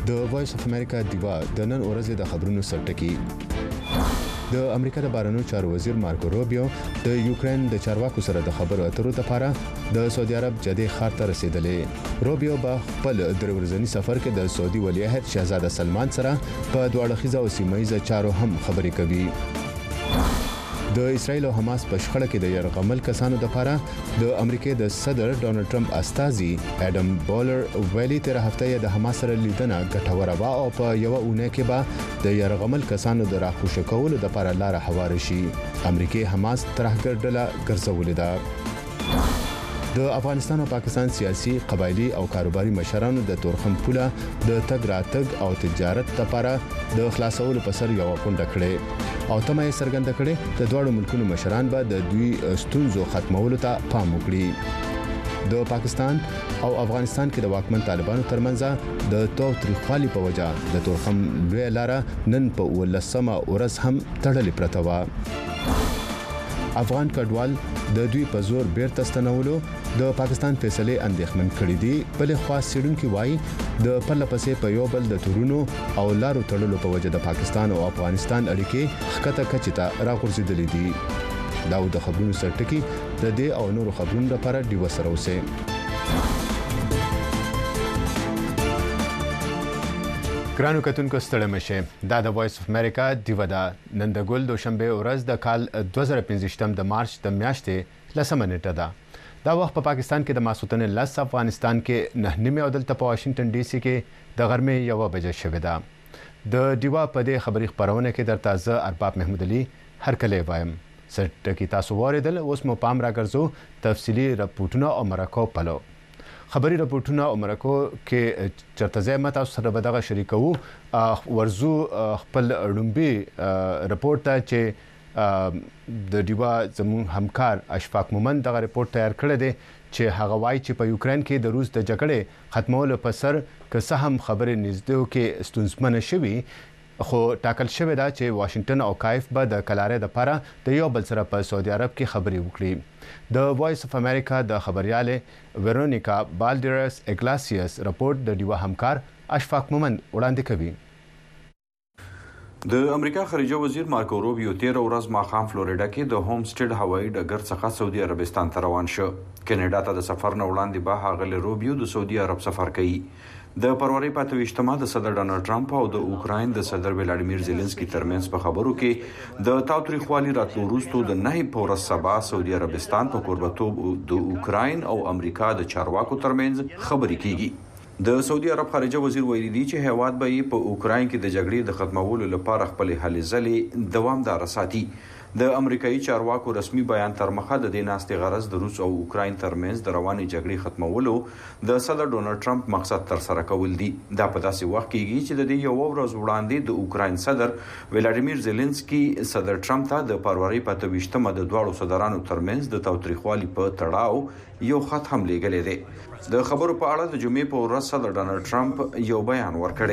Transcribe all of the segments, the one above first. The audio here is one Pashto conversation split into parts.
د وایس اف امریکا دیوا د نن ورځې د خبرونو سرټکی. د امریکا د بهرنیو چارو وزیر مارکو روبیو د یوکرين د چارواکو سره د خبرو اترو لپاره د سعودي عرب جدي ښار ته رسیدلی. روبیو په خپل درورځنی سفر کې د سعودي ولیعهد شاهزاده سلمان سره په دوه اړخیزه او سیمه‌ایزه چارو هم خبرې کوي. د اسرایل او حماس په شخړه کې د يرغمل کسانو لپاره د امریکای د صدر ډونالد ټرمپ استازي اډم بولر ویلي تر هفته د حماس سره لیدنه ګټوره وا او په یو اونۍ کې به د يرغمل کسانو د راخوش کولو لپاره لار هوار شي. امریکای حماس ترهګر ډله ګرځولې ده. د افغانستان او پاکستان سیاسي، قبایلی او کاروباري مشرانو د تورخم پوله د تګ راتګ او تجارت لپاره د خلاصولو په سر یو غونډه کړې او تمه یې څرګنده کړې د دوه ملکونو مشران به د دوی ستونزو ختمولو ته پام وکړي. د پاکستان او افغانستان کې د واکمن طالبانو ترمنځ د تاوتریخوالي په وجه د تورخم لوی لاره نن په 18مه ورځ هم تړلې پرته وه. افغان کډوال د دوی په زور بیرته ستنولو د پاکستان فیصله اندېښمن کړې دي. بلې خوا سیډونکو وایي د پرلپسې په یو بل د تورونو او لارو تړلو په وجه د پاکستان او افغانستان اړیکې ښکته کچې ته راغورځېدلې دي. دا د خبرونو سرټکی د دې او نورو خبرونو لپاره ډیو سره اوسئ. ګرانو کتونکو ستړي مشه. دا د وایس اف امریکا دیو دا نن د ګل دوشنبه ورځ د کال 2015 د مارچ د میاشتې لسمه نیټه ده. دا وخت په پاکستان کې د ماسوتن لس، افغانستان کې 9:30 او دلته په واشنگټن ډي سي کې د غرمې 1 بجې شوې ده. د دیوا په دې خبري خبرونه کې درته زه ارباب محمود علي هرکله وایم. سرټکی تاسو واردل اوس مو پام راګرځو تفصيلي راپورټونه او مرکو پلو. خبري راپورټونه او مرکو کې چرته ځای مت تاسو سره به دغه شریکو ورزو خپل ډومبي راپورټ ته چې د دیوا زمون همکار اشفاق مومند دغه راپورټ تیار کړی دی چې هغه وایي چې په یوکرين کې د روس د جګړې ختمولو په سر که څه هم خبرې نږدې کې ستونزمنه شوي، خو ټاکل شوی دا چې واشنگټن او کایف به د کلارې لپاره د یو بل سره په سعودي عرب کې خبرې وکړي. د وایس اف امریکا د خبرياله ویرونیکا بالډرس اګلاسیاس راپورټ د دیوا همکار اشفاق مومند وړاندې کوي. د امریکا خارجه وزیر مارکو روبیو 13 ورځ ماخام فلوریډا کې د هوم سټډ هوایي ډګر څخه سعودي عربستان ته روان شو. کینیډا ته د سفر نه وړاندې به هغه روبیو د سعودي عرب سفر کوي. د فروری په 28مه د صدر ډونالد ټرمپ او د اوکراین د صدر ولادیمیر زيلنسکي ترمنځ په خبرو کې د تاوتریخوالي راتلو وروسته د 9 پورس سبا سعودي عربستان په کوربتوب د اوکراین او امریکا د چارواکو ترمنځ خبرې کیږي. د سعودي عرب خارجه وزیر ویلي دی چې هیواد به په اوکراین کې د جګړې د ختمولو لپاره خپل هلې ځلې دوامدار ساتي. د امریکایي چارواکو رسمي بیان تر مخه د دې ناستې غرض د روس او اوکراین ترمنځ د روانې جګړې ختمولو د صدر ډونالد ټرمپ مقصد تر سره کول دي. دا په داسې وخت کې چې د دې یو ورځ وړاندې د اوکراین صدر ولادیمیر زيلنسکي صدر ټرمپ ته د فروری په 28مه د دوه صدرانو ترمنځ د تاوتریخوالي په تړاو یو خط هم لیږلی دی. د خبرو په اړه د جمعې په ورځ صدر ډونالد ټرمپ یو بیان ورکړی.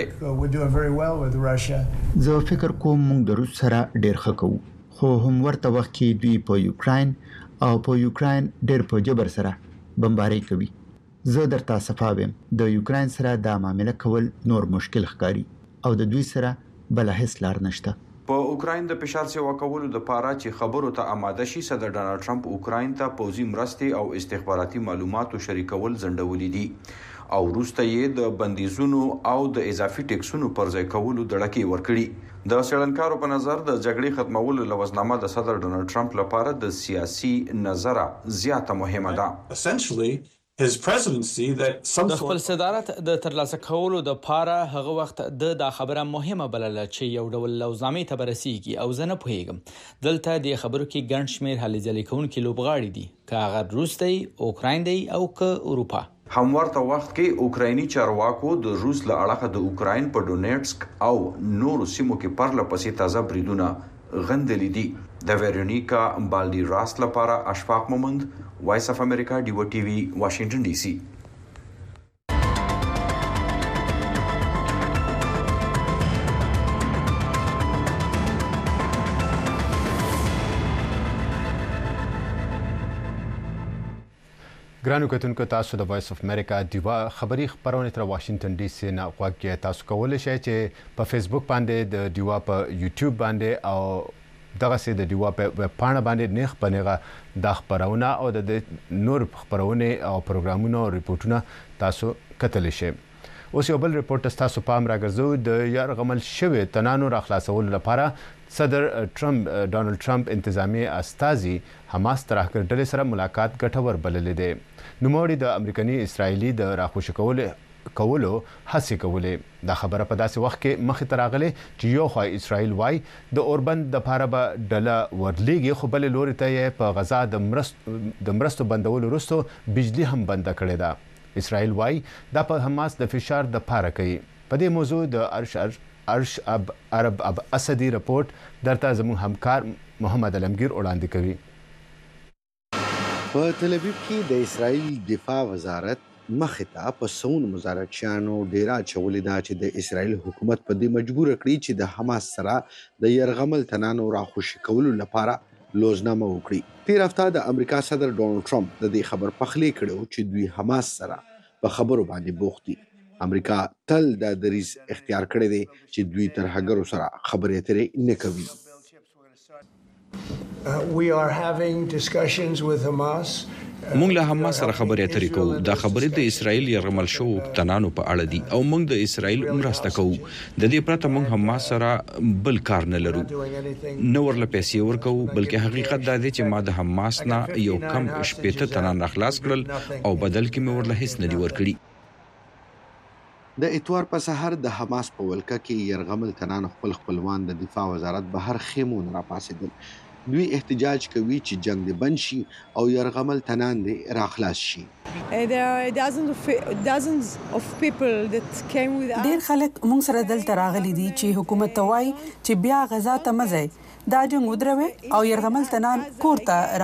زه فکر کوم موږ د روس سره ډېر ښه کوو، خو هم ورته وخت کې دوی په یوکراین او په یوکراین ډېر په جبر سره بمباري کوي. زه درته صفاوم د یوکراین سره دا معاملې کول نور مشکل ښکاري او د دوی سره بل هیڅ لار نشته. په اوکراین د فشار سیوا کولو د پاره چې خبرو ته آماده شي، صدر ډونالد ټرمپ اوکراین ته پوځي مرستې او استخباراتي معلوماتو شریکول ځنډولې دي او وروسته یې د بندیزونو او د اضافي ټیکسونو پر ځای کولو دړکې ورکړي. د څېړنکارو په نظر د جګړې ختمولو لوزنامه د صدر ډونالد ټرمپ لپاره د سیاسي نظره زیاته مهمه ده. د خپل صدارت د ترلاسه کولو د پاره هغه وخت د خبره مهمه بلله چې یو ډول لوزنامې ته برسیږي او زه نه پوهیږم دلته د خبرو کې ګڼ شمېر هلې ځلې کوونکي لوبغاړي دي، که هغه روس دی، اوکراین دی او که اروپا. همورته وخت کې اوکرایني چارواکو د روس له اړخه د اوکراین په ډونیټسک او نورو سیمو کې پرلپسې تازه بریدونه غندلې دي. د ویرونیکا بالډیراس لپاره اشفاق مومند، وایس اف امریکا، ډیو ټي وي، واشنگټن ډي سي. ګرانو کتونکو تاسو د وایس اف امریکا دیوا خبری خبرونه تر واشنگټن ډي سي نه غواړئ تاسو کولای شئ چې په فیسبوک باندې د دیوا په یوټیوب باندې او دغه سي د دیوا په ویب پاڼه باندې نیغ پنیغه د خبرونه او د نور خبرونه او پروګرامونو او ریپورتونه تاسو کتلی شئ. اوس یو بل ریپورت تاسو پام راګرځو د یرغمل شوی تنانو را خلاصول لپاره صدر ډونالد ټرمپ انتظامی استازي حماس ترهګر ډلې سره ملاقات ګټور بللې ده. نوموړي د امریکایي اسرایلی د راخوشي کولو هڅې کولې. دا خبره په داسې وخت کې مخې ته راغلې چې یو خوا اسرایل وای د اوربند د پاره به ډله ورلېږي خو بل لوري ته یې په غزا د مرستو بندولو وروسته بجلی هم بند کړې ده. اسرائیل وای دا په حماس د فشار د پاره کوي. په دې موضوع د ارش عرب اسدي رپورت درته زموږ همکار محمد علمگیر وړاندې کوي. په تل ابیب کې د اسرائیل دفاع وزارت مخې ته په سون مزارچیانو ډیره چولې ده چې د اسرائیل حکومت په دې مجبور کړی چې د حماس سره د يرغمل تنانو راخوشي کولو لپاره لوزنامه وکړي. تیر هفته د امریکا صدر ډونالد ټرمپ د دې خبر پخلی کړو چې دوی حماس سره په خبرو باندې بوخت دي. امریکا تل د دریز اختیار کړی دی چې دوی تر هغه سره خبرې اترې نه کوي. We are having discussions with Hamas. مونږ له حماس سره خبرې اترې کوو. دا خبرې د اسرائیل يرغمل شو تنانو په اړه دي او مونږ د اسرائیل مرسته کوو. د دې پرته مونږ حماس سره بل کار نه لرو. نو ورله پیسې ورکو بلکې حقیقت دا دی چې ما د حماس نه یو کم شپېته تنان خلاص کړل او بدل کې مې ورله هیڅ نه دی ورکړي. د اتوار په سحر د حماس په ولکه کې يرغمل تنان خپلوان د دفاع وزارت بهر خیمون را پاسېدل. دوی احتجاج کوي چې جنگ دې بند شي او يرغمل تنان دې راخلاص شي. ډېر خلک موږ سره دلته راغلي دي چې حکومت ته وایي چې بیا غزا ته مه ځئ. دا جنگ ودروي او يرغمل تنان کور ته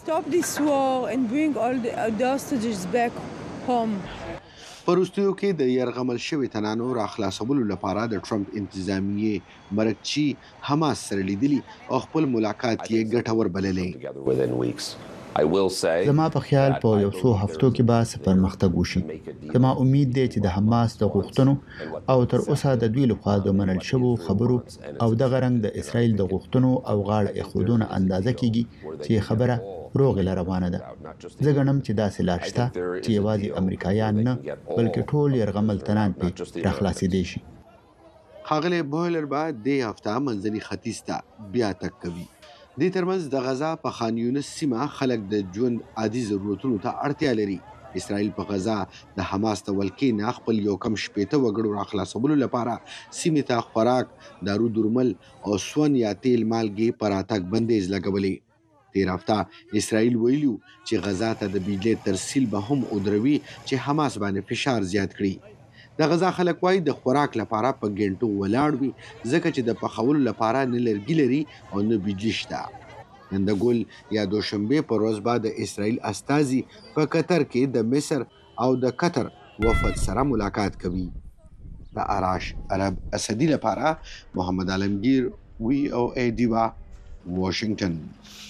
راولي. پروستیو کې د يرغمل شوی تنانو را خلاصولو لپاره د ټرمپ انتظامیه مرکچی حماس سره لیدلی او خپل ملاقات یې ګټور بللې. زما په خیال په یو څو هفتو کې به څه پرمختګ وشي. زما امید دی چې د حماس د غوښتنو او تر اوسه د دوی لخوا د منل شوو خبرو او د غرنګ د اسرائیل د غوښتنو او غاړه ایښودنو اندازه کیږي چې خبره روغه روانه ده. زه ګڼم چې داسې لار شته چې یوازې امریکایان نه بلکې ټول يرغمل تنان په راخلاصېدی شي. ښاغلی بویلر به دې هفته منځني ختیځ ته بیا تګ کوي. دې ترمنځ د غزا په خان یونس سیمه خلک د ژوند عادي ضرورتونو ته اړتیا لري. اسرائیل په غزا د حماس د ولکې نه خپل یو کم شپېته وګړو راخلاصولو لپاره سیمې ته خوراک، دارو درمل او سون یا تیل مالګې په راتګ بندیز لګولې. تیر هفته اسرائیل ویلو چې غزا ته د بجلی ترسیل به هم ودروي چې حماس باندې فشار زیات کړي. د غزا خلک وایي د خوراک لپاره په ګنټو ولاړ وي ځکه چې د پخولو لپاره نه لرګي لري او نه بجلی شته. نن د ګل یا دوشنبه په ورځ به د اسرائیل استازي په قطر کې د مصر او د قطر وفد سره ملاقات کوي. د آراش عرب اسدي لپاره محمد علمگیر VOA دیوا واشنگټن.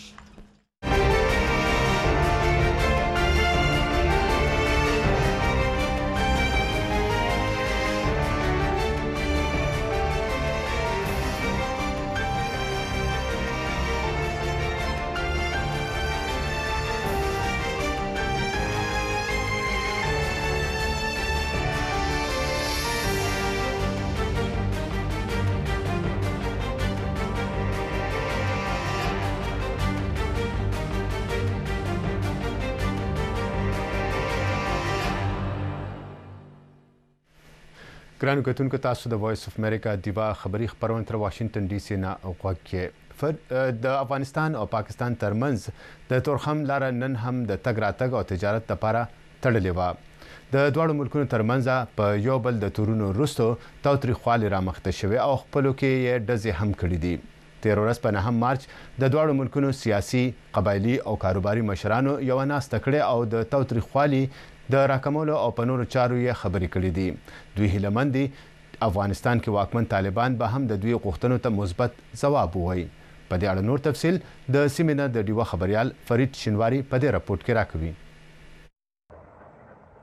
ګرانو کتونکو تاسو د وایس اف امریکا دیوا خبری خبرونه تر واشنگټن ډي سي نه غواړئ. د افغانستان او پاکستان ترمنځ د تورخم لار نن هم د تګ راتګ او تجارت لپاره تړلې و. د دواړو ملکونو ترمنځ په یو بل د تورونو وروسته تاوتریخوالی رامخته شوی او خپلو کې یې ډزې هم کړې دي. تیر ورځ په 9 مارچ د دواړو ملکونو سیاسي، قبایلي او کاروباري مشرانو یو ناسته کړې او د تاوتریخوالي د راکمولو او په نورو چارو یې خبرې کړې دي. دوی هیلهمند دي افغانستان کې واکمن طالبان به هم د دوی غوښتنو ته مثبت ځواب ووایي. په دې اړه نور تفصیل د سیمې نه د ډیوا خبريال فرید شینواری په دې راپورټ کې راکوي.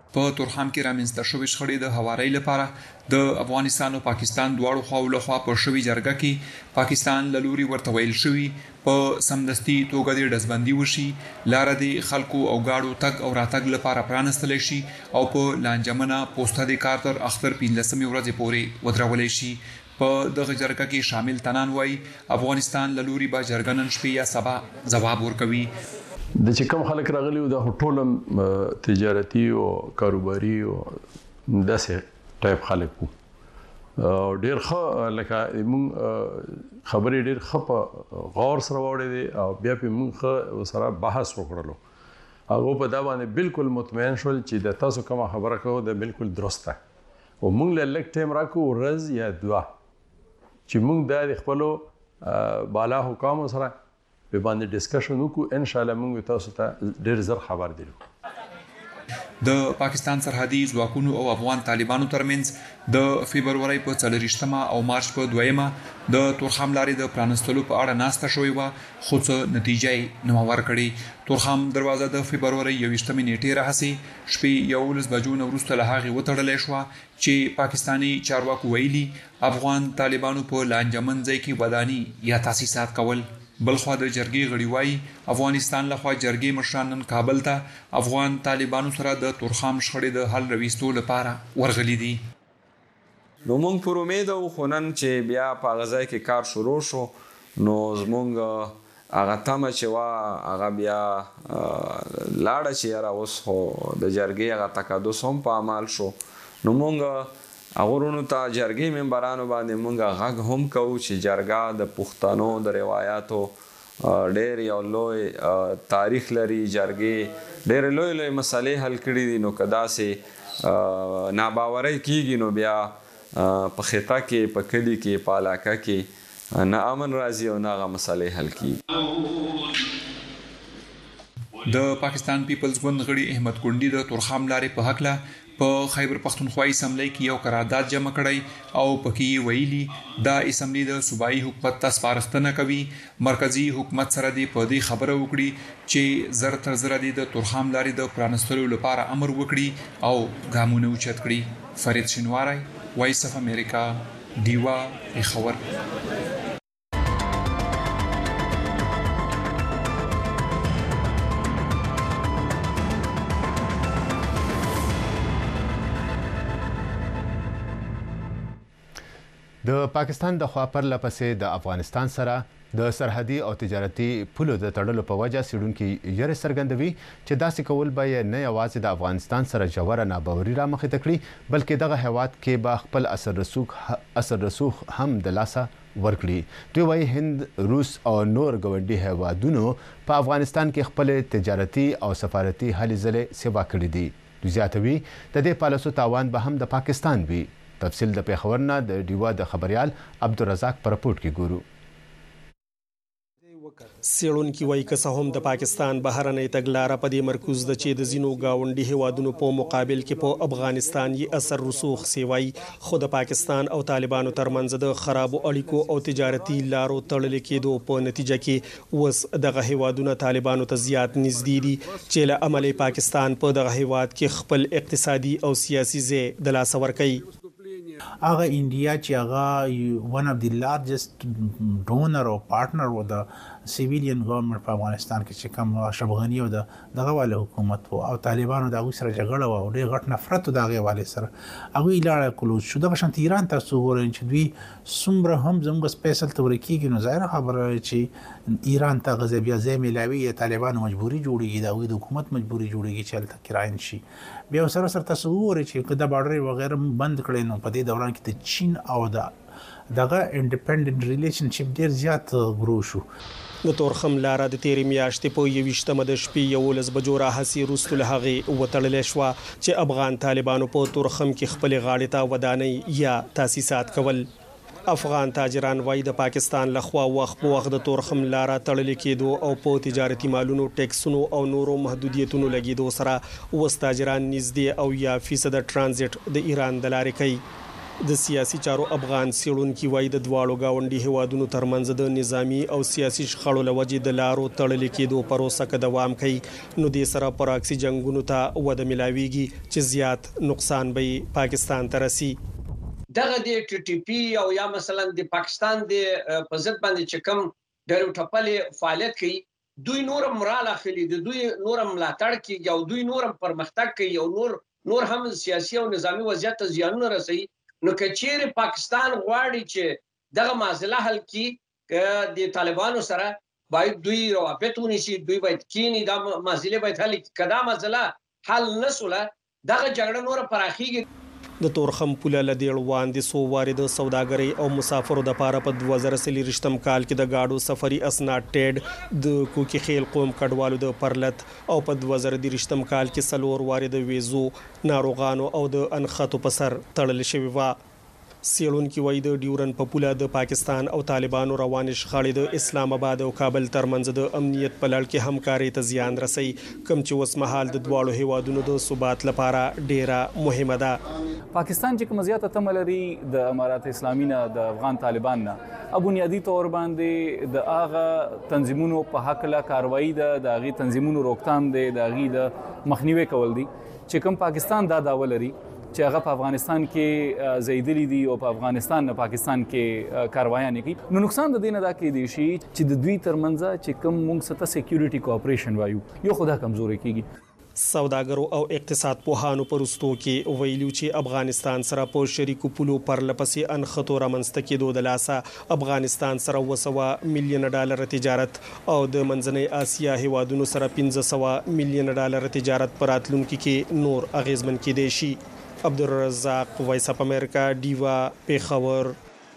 په تورخم کې رامنځته شوې شخړې د هواري لپاره د افغانستان او پاکستان دواړو خواو له خوا په شوې جرګه کې پاکستان له لوري ورته ویل شوی په سمدستي توګه د ډزبندي وشي، لار د خلکو او گاډو تګ او راتګ لپاره پرانستل شي او په لانجمنه پوسټه د کارتر اختر 15 ورځې پورې ودرولې شي. په دغه جرګه کې شامل تنان وای افغانستان له لوري به جرګه نن شپه یا سبا جواب ورکوي. د چې کوم خلک راغلي او د ټولم تجارتي او کاروباري او داسې ټایپ خلک وو، ډېر ښه لکه موږ خبرې ډېر ښه په غور سره واورېدې دي او بیا په موږ ښه سره بحث وکړلو. هغه په دا باندې بالکل مطمئن شول چې د تاسو کومه خبره کوو د بالکل درسته او موږ له لږ ټایم راکو ورځ یا دوه چې موږ د خپلو بالا حکامو سره په باندې ډسکشن وکړو. ان شاء الله موږ تاسو ته ډېر زر خبر درکو. د پاکستان سرحدي ځواکونو او افغان طالبانو ترمنځ د فبرवरी په 24 او مارچ په 2 د تورخم لارې د پرانستلو په اړه ناسته شوې و، خو څه نتیجه نه ورکړي. تورخم دروازه د فبرवरी 21 نیټې راهسي شپې 11 بجو نه وروسته له هغې وتړلې شوه چې پاکستاني چارواکو ویلي افغان طالبانو په لانجمن ځای کې وداني یا تاسیسات کول. بلخوا د جرګې غړي وایي افغانستان لخوا جرګې مشران نن کابل ته افغان طالبانو سره د تورخم شخړې د حل راوستلو لپاره ورغلي دي. نو موږ پر امید او خنن چې بیا په غځای کې کار شروع شو نو زمونږ هغه تمه چې وا هغه بیا لاړه چې را اوس خو د جرګې هغه تقدس هم په عمل شو. نو موږ اغورونو ته جرګې ممبرانو باندې مونږه غږ هم کوو چې جرګه د پښتنو د روایتو ډېر یو لوی تاریخ لري. جرګې ډېر لوی مسلې حل کړي دي. نو که داسې ناباورۍ کېږي نو بیا په خطه کې په کلي کې په علاقه کې نه امن راځي او نه هغه مسلې حل کېږي. د پاکستان پیپلز ګوند غړي احمد کونډي د تورخم لارې په حق له په خیبر پختونخوا اسمبلی کې یو قرارداد جمع کړی او پکې ویلي دا اسمبلی د صوبایي حکومت ته سپارښتنه کوي مرکزی حکومت سره د پدې خبره وکړي چې زر تر زر د تورخم لارې د پرانستلو لپاره امر وکړي او ګامونه اوچت کړي. فرید شینواری، وایس اف امریکا، دیوا خبر. د پاکستان د خوا پرله پسې د افغانستان سره د سرحدي او تجارتي پولو د تړلو په وجه څېړونکي یې څرګندوي چې داسې کول به نه یوازې د افغانستان سره ژوره ناباوري رامخته کړي بلکې دغه هیواد کې به خپل اثر رسوخ هم د لاسه ورکړي. دوی وايي هند، روس او نور ګاونډي هیوادونو په افغانستان کې خپل تجارتي او سفارتي هلې ځلې سیوا کړي دي. دوی زیاتوي د دې پالیسو تاوان به هم د پاکستان وي. تفصیل د پیښور نه د ډیوا د خبريال عبدالرزاق پر رپورټ کې ګورو. څېړونکي وایي که څه هم د پاکستان بهرنۍ تګلاره په دې مرکوز ده چې د ځینو ګاونډي هیوادونو په مقابل کې په افغانستان یې اثر رسوخ سیوای، خو د پاکستان او طالبانو ترمنځ د خرابو اړیکو او تجارتي لارو تړل کېدو په نتیجه کې اوس دغه هیوادونه طالبانو ته زیات نږدې دي چې له امله پاکستان په دغه هیواد کې خپل اقتصادي او سیاسي ځای د لاسه ورکوي. هغه انډیا چې هغه ون اف دی لارجست ډونر او پارټنر و د سیویلین ګورنمنت په افغانستان کې چې کوم اشرف غنی او دغه والے حکومت او طالبانو دغه سره جګړه و او ډېر غټ نفرت دغه والے سره هغه لاړه کلوز شو. دغه شانت ایران تاسو ګورئ چې دوی څومره هم زموږ سپیشل تورکیږي نو ظاهر خبره چې ایران ته غزه بیا ځای ملاوي طالبانو مجبوري جوړیږي د حکومت مجبوري جوړیږي چې الته کراین شي. بیا سره سره تاسو ګورئ چې د بارډر وغیرہ بند کړي نو په دې دوران کې د چین او دغه انډیپندنت ریلیشنشپ ډیر زیات ګرو شو. د تورخم لاره د تیرې میاشتې په 21 د شپې 11 بجو راهسي وروسته له هغې وتړلې شوه چې افغان طالبانو په تورخم کې خپل غاړې ته ودانۍ یا تاسیسات کول. افغان تاجران وایي د پاکستان لخوا وخت په وخت د تورخم لاره تړلې کېدو او په تجارتي مالونو ټیکسونو او نورو محدودیتونو لګېدو سره اوس تاجران نږدې او یا فیصد ټرانزیټ د ایران د لارې کوي. د سیاسي چارو افغان سیړونکي وایي د دواړو گاونډي هیوادونو ترمنځ د نظامی او سیاسي شخړو لوجې د لارو تړل کېدو پروسه که دوام کوي نو د سره پراکسي جنگونو ته وده ملاويږي چې زیات نقصان به پاکستان ته رسي. دغه د ټي ټي پی او یا مثلا د پاکستان د په ضد باندې چې کوم ډېر ټپلې فعالیت کوي دوی نورم رااله خلی د دوی نورم ملاتړ کوي او دوی نورم پرمختګ کوي او نور هم سیاسي او نظامی وضعیت ته زیانونه رسوي. نو که چیرې پاکستان غواړي چې دغه معضله حل کړي د طالبانو سره باید دوی روابط ونیسي دوی باید کینی دا معضله باید حل کړي. که دا معضله حل نسوله دغه جګړه نور پراخیږي. د تورخم پوله لدیړ وړاندې سو وارد سوداګرۍ او مسافرو د پاره په 2023 کال کې د گاډو سفري اسناد ټیډ د کوکی خیل قوم کډوالو د پرلت او په 2023 کال کې سلور وارد ویزو ناروغانو او د انخاتو په سر تړل شوی و. سیړونکي وایي د ډیورن په پوله د پاکستان او طالبانو روانې شخړې د اسلام آباد او کابل ترمنځ د امنیت په لړ کې همکاري ته زیان رسي کوم چې اوس مهال د دواړو هیوادونو د ثبات لپاره ډیره مهمه ده. پاکستان چې کوم زیاته تمه لري د امارات اسلامي نه د افغان طالبان نه بنیادی تور باندې د هغه تنظیمونو په حق له کاروایی د هغه تنظیمونو روکتام دی د هغه د مخنیوي کول دي چې کوم پاکستان دا داول لري چې هغه په افغانستان کې زیدلی دي او په افغانستان نه پاکستان کې کاروایانه کوي. نو نقصان د دینه دا کې دی چې د دوی ترمنځ چې کوم موږ ستا سکیورټي کوآپریشن وایو یو خدا کمزوري کیږي. سوداګرو او اقتصاد پوهانو پرستو کې ویلو چې افغانستان سره په شریکو پولو پر لپسې انخطو رامنځته کېدو د لاسه افغانستان سره $100 ملیون تجارت او د منځنۍ اسیا هیوادونو سره $500 ملیون تجارت پر راتلونکي کې نور اغیزمن کېدای شي. عبدالرزاق وایس اپ امریکا دیوا پیښور.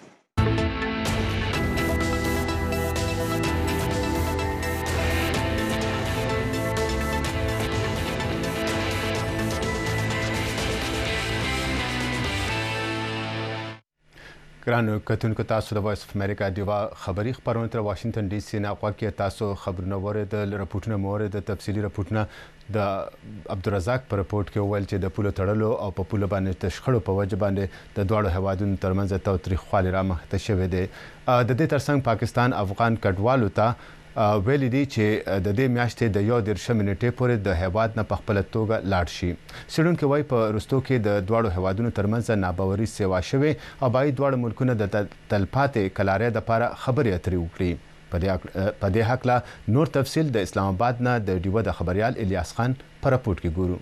ګرانو کتونکو تاسو د وایس اف امریکا دیوا خبری خبرونه تر واشنگټن ډي سي نه واقع تاسو خبرونه اوریدل راپورټونه مورید تفصیلی راپورټونه د عبدالرزاق پر راپورټ کې ویل چې د پوله تړلو او په پوله باندې تشخړو په وجه باندې د دوړو هوادونو ترمنځ تاوتریخوالی رامخته شوې ده. د دې ترڅنګ پاکستان افغان کډوالو ته ویل دي چې د دې میاشتې د 11 منټې پورې د هیواد نه په خپل توګه لاړ شي. سیډونکو وایي په رستو کې د دوړو هوادونو ترمنځ ناباوري سیوا شوې او باید دوړو ملکونه د تلپاتې کلارې د لپاره خبرې اترې وکړي. په دې حق لا نور تفصیل د اسلام آباد نه د ډیوه د خبريال الیاس خان پر راپورټ کې ګورو.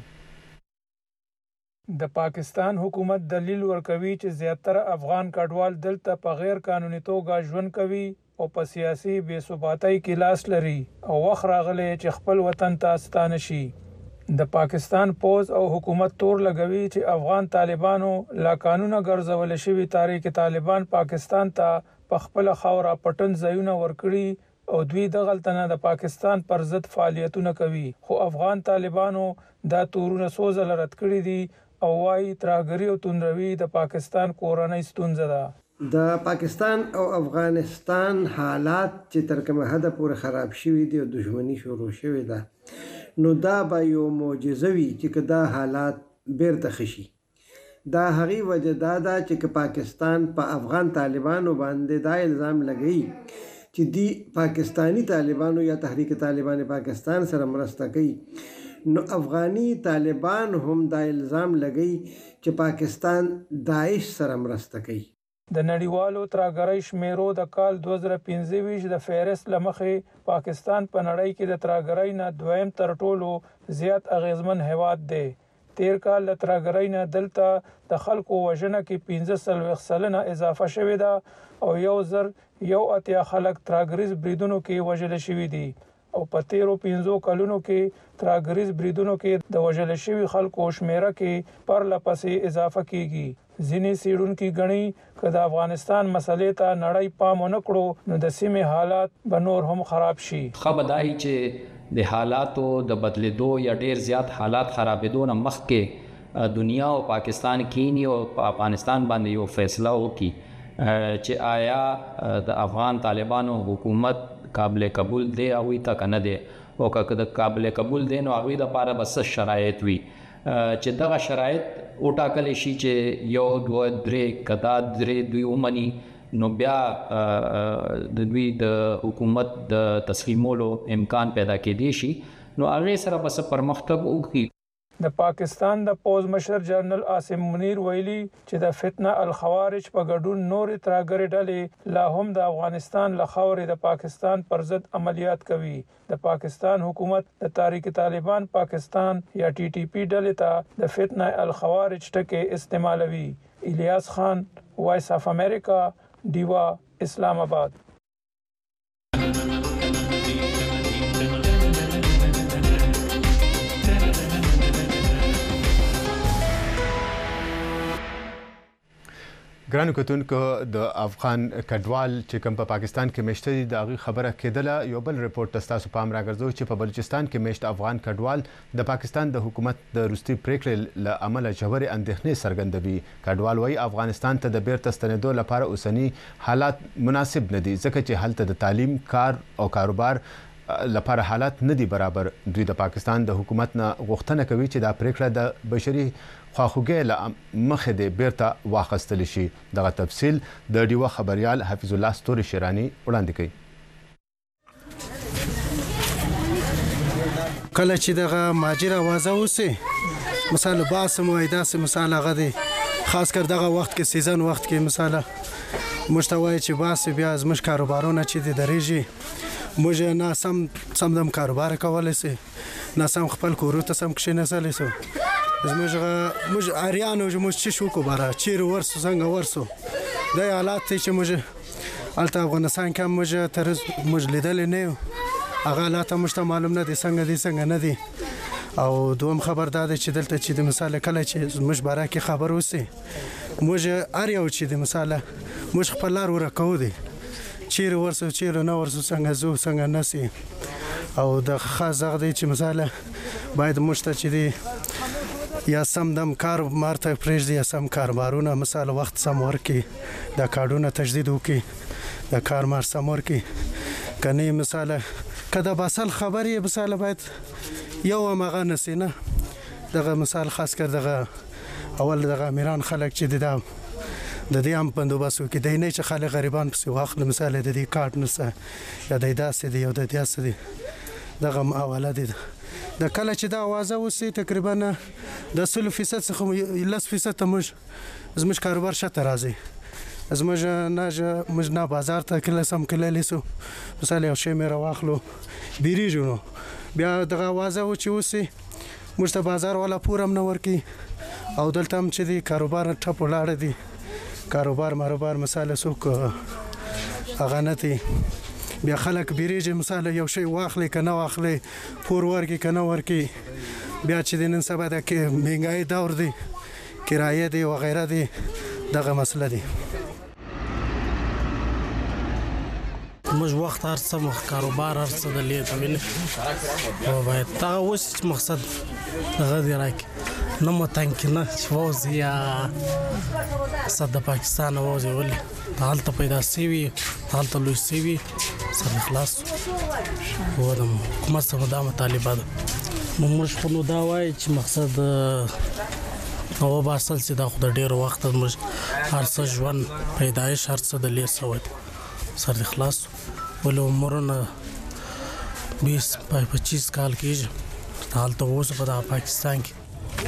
د پاکستان حکومت دلیل ورکوي چې زیاتره افغان کډوال دلته په غیر قانوني توګه ژوند کوي او په سیاسي بې ثباتۍ کې لاس لري او وخت راغلی چې خپل وطن ته ستانه شي. د پاکستان پوز او حکومت تور لګوي چې افغان طالبانو لا قانونه ګرځول شوی تحریک طالبان پاکستان ته په خپل خاوره پټن ځایونه ورکړي او دوی د غلطنه د پاکستان پر ضد فعالیتونه کوي. خو افغان طالبانو دا تورونه سوزل رد کړی دي او وايي ترهګری او توندروي د پاکستان کورنۍ ستونزه ده. د پاکستان او افغانستان حالات چې تر کومه حد پورې خراب شوي دي او دښمنی شروع شوې ده نو دا به یو معجزه وي چې دا حالات بیرته خشي. دا هغه وجه ده چې پاکستان په افغان طالبانو باندې دا الزام لګوي چې دی پاکستانی طالبانو یا تحریک طالبان پاکستان سره مرسته کوي. نو افغانی طالبان هم دا الزام لګوي چې پاکستان داعش سره مرسته کوي. د نړیوالو ترهګرۍ شمیرو د کال 2015 د فهرست لمخې پاکستان په نړۍ کې د ترهګرۍ نه دویم تر ټولو زیات اغیزمن هیواد دی. تیر کال د ترهګرۍ نه دلته د خلکو وژنه کې 15% اضافه شوې ده او 1,080 خلک ترهګریز بریدونو کې وژل شوي دي او په تیرو 15 کلونو کې ترهګریز بریدونو کې د وژل شوي خلکو شمیره کې پر لپسې اضافه کیږي. ځینې سیډونکي غني که د افغانستان مسلې ته نړۍ پام ونه کړو نو د سیمې حالات به نور هم خراب شي. خبرداري چې د حالاتو د بدلیدو یا ډیر زیات حالات خرابېدو نه مخکې دنیا او پاکستان کینی او افغانستان باندې یو فیصله وکړي چې آیا د افغان طالبانو حکومت قابل قبول دی او ته کنه دی او که د قابل قبول دی نو هغه د لپاره بس شرایط وي چې دغه شرایط وټاکل شي چې یو دوه درې کدا درې دوی ومني نو بیا د دوی د حکومت د تسلیمولو امکان پیدا کېدی شي نو هغه سره بس پرمختګ وکړي. د پاکستان د پوز مشر جنرال عاصم منیر ویلي چې د فتنه الخوارج په ګډون نورې ترهګرې ډلې لا هم د افغانستان له خاورې د پاکستان پر ضد عملیات کوي. د پاکستان حکومت د تحریک طالبان پاکستان یا TTP ډلې ته د فتنه الخوارج ټکي استعمالوي. الیاس خان، وایس اف امریکا، ډیوا، اسلام آباد. ګرانو کتونکو د افغان کډوال چې کوم په پاکستان کې مشته دي د هغې خبره کېدله. یو بل رپورټ ته ستاسو پام راګرځو چې په بلوچستان کې مشت افغان کډوال د پاکستان د حکومت د وروستي پریکړې له امله ژورې اندېښنې څرګندوي. کډوال وایي افغانستان ته د بیرته ستنېدو لپاره اوسني حالات مناسب نه دي ځکه چې هلته د تعلیم، کار او کاروبار لپاره حالات نه دي برابر. دوی د پاکستان د حکومت نه غوښتنه کوي چې دا پریکړه د بشري خواخوږۍ له مخې د بیرته واخیستل شي. دغه تفصیل د ډیوه خبریال حفیظ الله ستوري شیراني وړاندې کوي. کله چې دغه ماجر اوازه وسی مثلا باسم وای داسې مثلا غدي خاص کر دغه وخت کې سیزن وخت کې مثلا مشتوي چې باس بیا زموږ کاروبارونه چې د درېږي موږ نه سم کاروبار کولای سي نه سم خپل کورو ته سم کښې نسلی سو موږ اریانو موږ چې شو کو بارا چیر ورسو څنګه ورسو د حالات چې موږ الته افغانستان کې موږ تر موږ لیدل نه یو هغه حالات موږ ته معلوم نه دي څنګه نه دي. او دوم خبر داده چې دلته چې د مثال کله چې موږ بارا کې خبر وسی موږ اریو چې د مثال موږ خپل لار ورکو دي چیر ورسو چیر نه ورسو څنګه زو څنګه نسی. او د خاص زغ دی چې مثال باید موږ ته چې دی یا سم دم کار مارته پرېږدي یا سم کاروبارونه مثال وخت سم ورکړي د کارډونه تجدید وکړي د کار مار سم ورکړي کني مثال کله باسل خبرې مثال باید یو مغه نسی نه دغه مثال خاص کر دغه اول دغه امیران خلک چې د دې هم بندوبست وکړي دی نه چې خلک غریبان پسې واخلي مثال د دې کارت نسته یا د داسې دی یا د داسې دی دغه حواله دي. د کله چې دا اوازه وسی تقریبا د 100% څخه 10% ته موږ کاروبار شته راځي موږ نه بازار ته کله سم کله لیسو مثال یو شی مې راواخلو بیریږو بیا دغه اوازه و چې وسی موږ ته بازار والا پورم نه ورکی او دلته هم چې دی کاروبار ټپ ولاړ دی کاروبار مثال څوک هغه نه دی بیا خلک بیریږي مثال یو شی واخلي کنه واخلي پور ورکی کنه ورکی بیا چې د نن سبا د کې مهنګای دور دی کرایه دی و غیره دی دغه مسله دی. موږ وخت هر څه مخ کاروبار هر څه د لیدو ویني او باید دا اوس مقصد دغه دی راکې نه متنګ نه چې ووځي یا صد د پاکستان ووځي ولې هلته پیدا سوي هلته لوی سوي سر خلاص و د حکومت څخه دا مطالبه ده. موږ خو نو دا وایي چې مقصد نو باسل چې دا خو د ډېر وخت موږ هر څه ژوند پیدایش هر څه د لیس سوی سر خلاص ولې عمرونه 20-25 کال کېږي هلته اوس په پاکستان کې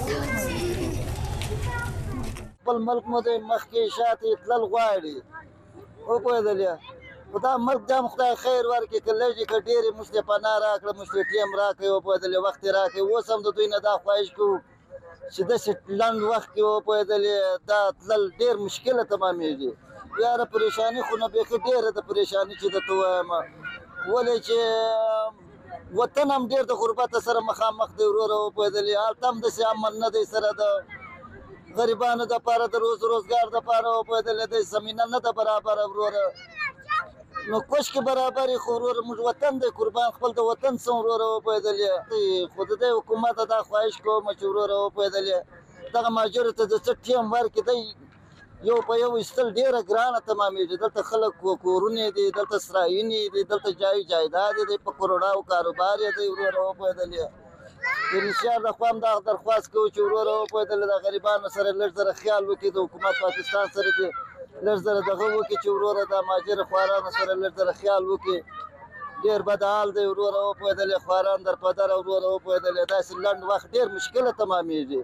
خپل ملک مو د مخکې شاته تلل غواړي او په دې په دا ملک د خدای خیر ورکړي کله چې ډېرې مشته پناه راکړه مشته ټیم راکړي او په دې وخت راکړي اوس هم د دوی نه دا خواهش کوو چې د لنډ وخت کې او په دې دا تلل ډېر مشکله تمامېږي بیا د پریشانی خو نه بیخي ډېره د پریشانی چې درته وایم ولې چې وطن هم ډېر د غربت سره مخامخ دی وروره او په دې هلته هم داسې امن نه دی سره د غریبانو دپاره د روزګار دپاره او په دې د زمینه نه ده برابره وروره نو کوش کې برابر خو وروره موږ وطن دی قربان خپل د وطن څخه وروره او په دې خو د حکومت دا خواهش کوم چې وروره او په دې دغه ماجر ته د څه ټیم ورکړي دی یو په یو ایستل ډېره ګرانه تمامېږي دلته خلک کورونه دي دلته سرایونه دي دلته جایداد دي په کروڑاو کاروبار دی وروره او په دې د ریشار د خوا هم دغه درخواست کوو چې وروره وپوهېدل د غریبانو سره لږ زره خیال وکړي د حکومت پاکستان سره دې لږ زره دغه وکړي چې وروره د مهاجر خوارانو سره لږ زره خیال وکړي ډېر بد حال دی وروره وپوهېدلې خواران در په دره وروره وپوهېدلې داسې لنډ وخت ډېر مشکله تمامېږي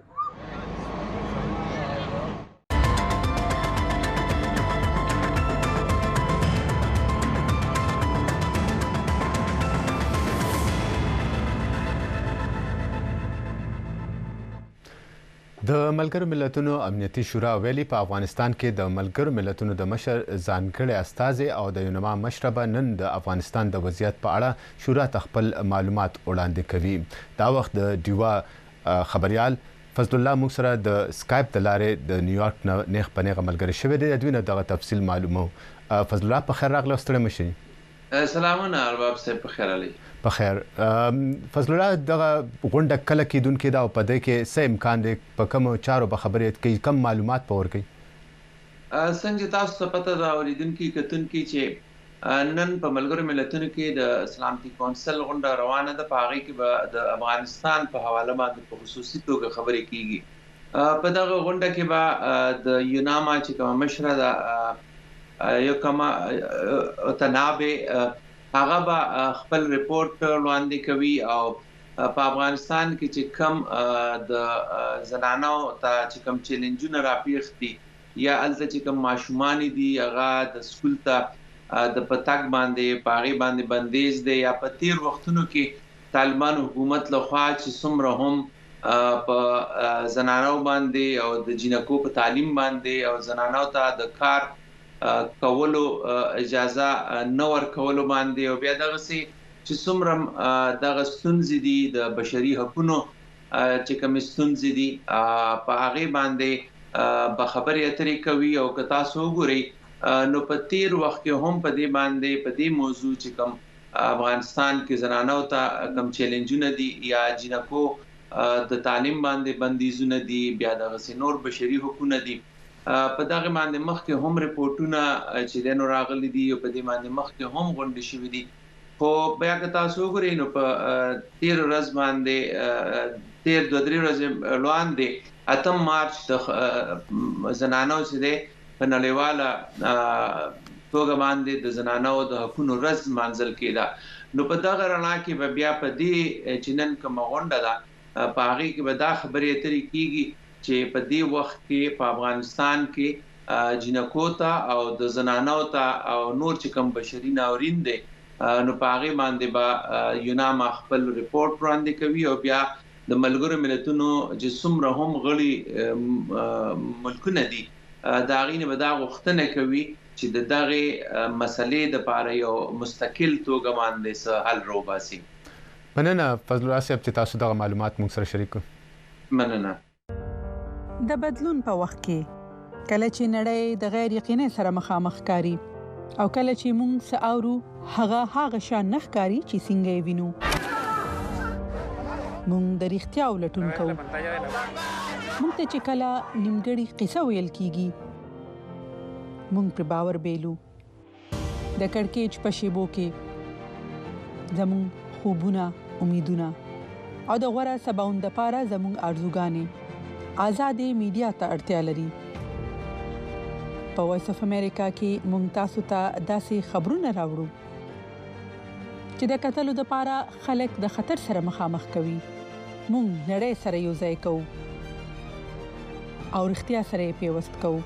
د ملګرو ملتونو امنیتي شورا ویلي په افغانستان کې د ملګرو ملتونو د مشر ځانګړي استازي او د یونما مشره به نن د افغانستان د وضعیت په اړه شورا ته خپل معلومات وړاندې کوي. دا وخت د ډیوا خبريال فضل الله موږ سره د سکایپ د لارې د نیویارک نه نیغ په نیغه ملګری شوی دی. دوی نه دغه تفصیل معلومو. فضل الله په خیر راغلی، ستړی مشئ. سلامونه ارباب صاحب، په خیر علي. په خیر. فضل الله دغه غونډه کله کېدونکې ده او په دې کې څه امکان دی، په کومو چارو به خبرې کوي، کم معلومات به ورکوي؟ څنګه تاسو ته پته ده اوریدونکي کتونکي چې نن په ملګرو ملتونو کې د سلامتي کونسل غونډه روانه ده. په هغې کې به د افغانستان په حواله باندې په خصوصي توګه خبرې کیږي. په دغه غونډه کې به د یوناما چې کومه مشره ده یو کما تنابه هغه به خپل ریپورت وړاندې کوي او په افغانستان کې چې کم د زنانو ته چې کم چیلنجونه راپیښ دي یا هلته چې کم ماشومان دي هغه د سکول ته د پتاک باندې په هغې باندې بندیز دی یا په تیر وختونو کې طالبان حکومت لخوا چې څومره هم په زنانو باندې او د جنکو په تعلیم باندې او زنانو ته د کار کولو اجازه نه ورکولو باندې او بیا دغسې چې څومره دغه ستونزې دي د بشري حقونو چې کومې ستونزې دي په هغې باندې به خبرې اترې کوي. او که تاسو وګورئ نو په تیر وخت کې هم په دې باندې په دې موضوع چې کوم افغانستان کې زنانو ته کوم چیلنجونه دي یا جنکو د تعلیم باندې بندیزونه دي بیا دغسې نور بشري حقونه دي په دغه باندې مخکې هم ریپورتونه چې دنو راغلي دي او په دې باندې مخکې هم غونډې شوې دي. خو بیا که تاسو وګورئ نو په تیر ورځ باندې تیر 2-3 ورځې وړاندې 8 مارچ د زنانو چې دی په نړیواله توګه باندې د زنانو د حقونو ورځ لمانځل کېده. نو په دغه رڼا کې به بیا په دې چې نن کومه غونډه ده په هغې کې به دا خبرې اترې کېږي چې په دې وخت کې په افغانستان کې جنکو ته او د زنانو ته او نور چې کوم بشري ناورین دی نو په هغې باندې به یوناما خپل ریپورت وړاندې کوي او بیا د ملګرو ملتونو چې څومره هم غړي ملکونه دي د هغې نه به دا غوښتنه کوي چې د دغې مسلې دپاره یو مستقل توګه باندې څه حل راوباسي. مننه فضل الله صاحب چې تاسو دغه معلومات موږ سره شریک کړو. مننه. د بدلون په وخت کې کله چې نړۍ د غیر یقیني سره مخامخ کاری او کله چې موږ ساورو هغه شان نه ښکاری چې څنګه وینو موږ د رښتیا ولټون کوو. موږ ته چې کله نیمګړی قصه ویل کیږي موږ پر باور بیلو. د کړکېچ په شیبو کې زموږ خوبونه امیدونه او د غوړه سباوند لپاره زموږ ارزوګانې آزادې میډیا ته اړتیا لري. په وایس اف امریکا کې موږ تاسو ته داسې خبرونه راوړو چې د کتلو لپاره خلک د خطر سره مخامخ کوي. موږ نړۍ سره یو ځای کوو او رښتیا سره پیوست کوو.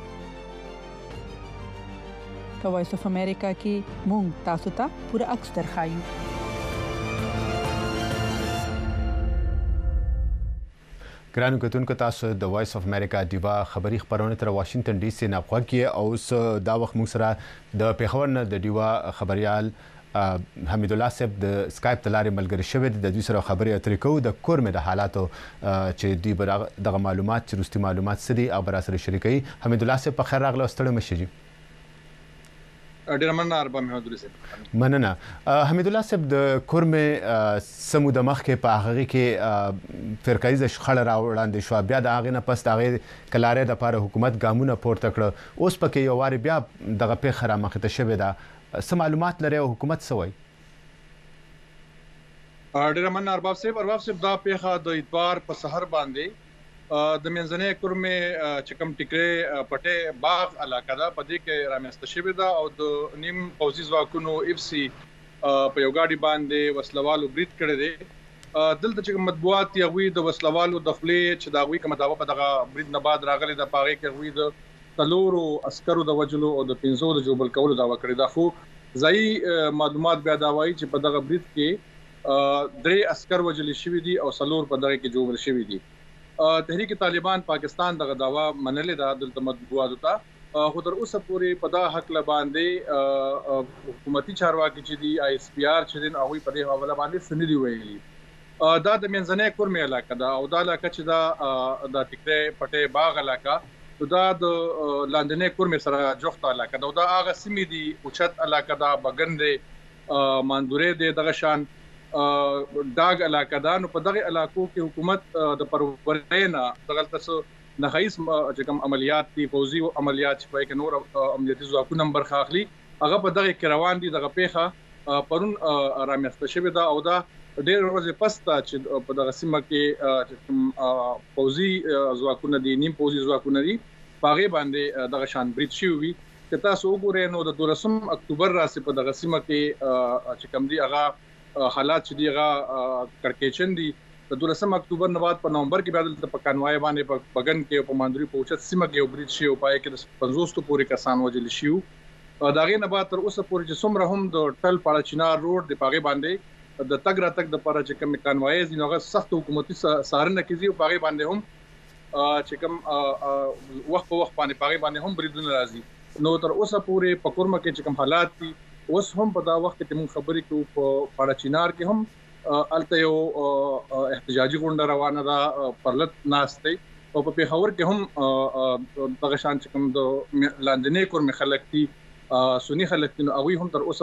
په وایس اف امریکا کې موږ تاسو ته پوره عکس درخایو. ګرانو کتونکو، تاسو د وایس اف امریکا ډیوا خبری خبرونه تر واشنگټن ډي سي نه غوږی او دا وخت موږ سره د پیښور نه د ډیوا خبريال حمید الله صاحب د سکایپ تلاري ملګری شوی د دوی سره خبري اترې کوو د کورمه د حالاتو چې دوی دغه معلومات چې رستي معلومات سدي او بر سره شریکي. حمید الله صاحب په خیر راغله، ستړي مشي. ډیر مننه اربا محمد الله صاحب. مننه حمید الله صاحب. د کورمه سمو د مخ کې په هغه کې فرقایي شخړه راوړاندې شو، بیا د هغه نه پس د هغه کلارې د لپاره حکومت ګامونه پورته کړ. اوس پکې یو واری بیا دغه پیښه را مخته شوې ده. څه معلومات لري او حکومت څه وایي؟ ډیر مننه ارباب صاحب دا پیخه د اتوار په سحر باندې د منځنۍ کورمې چې کوم ټیکرې پټه باغ علاقه ده په دې کې رامسته شوې ده او د نیم پوځي ځواکونو اف سي په یو ګاډي باندې وسلوالو برید کړی دی دلته چې مطبوعات یوي د وسلوالو د خپلې چې دا وی کوم مطابق دغه برید نه بعد راغلي د پاغه کې وی د تلورو عسکرو د وجلو او د 500 د جوبل کولو دا وکړي دا خو ځای معلومات بیا دا وایي چې په دغه برید کې 3 عسكر وجل شوی دي او سلور په دغه کې جوړ شوی دي تحریک طالبان پاکستان دغه داوا منلې ده د مطبوعاتو ته خو تر اوسه پورې په دا حق ل باندې حکومتي چارواکي چې دي آی اس پی آر چې دین هغه په دې حواله باندې سندې ویلي دا د منځنۍ کورمې علاقه ده او دا علاقه چې دا د ټیکرې پټه باغ علاقه دا د لاندنۍ کورمې سره جوخته علاقه ده دا هغه سیمې دي اوچت علاقه ده بغندې ماندورې دي دغه شان داغ علاقه ده نو په دغه علاقو کې حکومت د پرورینه دغه تاسو نهایس چې کوم عملیات دي فوزي عملیات چې په کې نور عملیاتي ځواکونه نمبر خاخلي هغه په دغه کې روان دي دغه پیخه پرون رامسته شوی دا او دا ډېر ورځې پسته چې په دغه سیمه کې فوزي ځواکونه دي نیم فوزي ځواکونه دي پاغه باندې دغه شان برید شوی وي چې تاسو وګورئ نو د 12 اکتوبر راځي په دغه سیمه کې چې کوم دي هغه حالات چې دیغه کړکېچن دي د 12 اکتوبر نه بعد په نومبر کې بعد په کانوای باندې په بغن کې په ماندوري پوچت سیمه کې برید شي او پای کې د 500 پورې کسان وجل شي داغه نه بعد تر اوسه پورې چې څومره هم د ټل پاړه چینار روډ د پاغه باندې د تګ را تک د پاره چې کوم کانوای زینوغه سخت حکومتي سارنه کیږي او پاغه باندې هم چې کوم وخت په وخت باندې پاغه باندې هم بریدونه راځي نو تر اوسه پورې په کورمه کې چې کوم حالات دي اوس هم په دا وخت کې موږ خبرې کوو په پاړه چینار کې هم الته یو احتجاجي غونډه روانه ده پرلط ناشته او په پیښور کې هم دغه شان چې کوم د لاندنۍ کورمې خلک دي سنی خلک دي هغه هم تر اوسه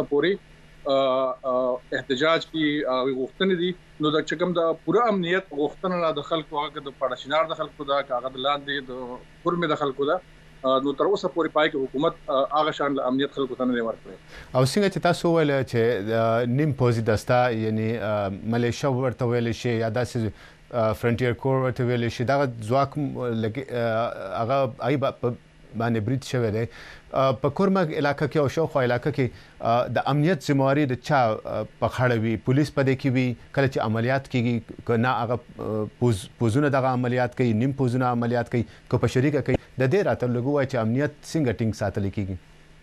پورې احتجاج کې غوښتنې دي نو د چې کوم د پوره امنیت غوښتنه د خلکو هغه د پاړه چینار د خلکو دا کاغذ لاندې د کورمې د خلکو دا نو تر اوسه پورې پای کې حکومت هغه شان امنیت خلکو ته نه ورکړي او څنګه چې تاسو ویل چې نیم پوزي دستا یعنی ملیشیا ورته ویل شي یا داسې فرنټیر کور ورته ویل شي دا ځواک هغه ای باندې برید شوی دی په کورمه علاقې کې او شاوخوا علاقې کې د امنیت ذمہواری د چا په خړه وي پولیس په دې کې وي کله چې عملیات کیږي کنه هغه پوزونه دغه عملیات کوي نیم پوزونه عملیات کوي کو په شریکه کوي د دې راته لګوي چې امنیت څنګه ټینګ ساتل کیږي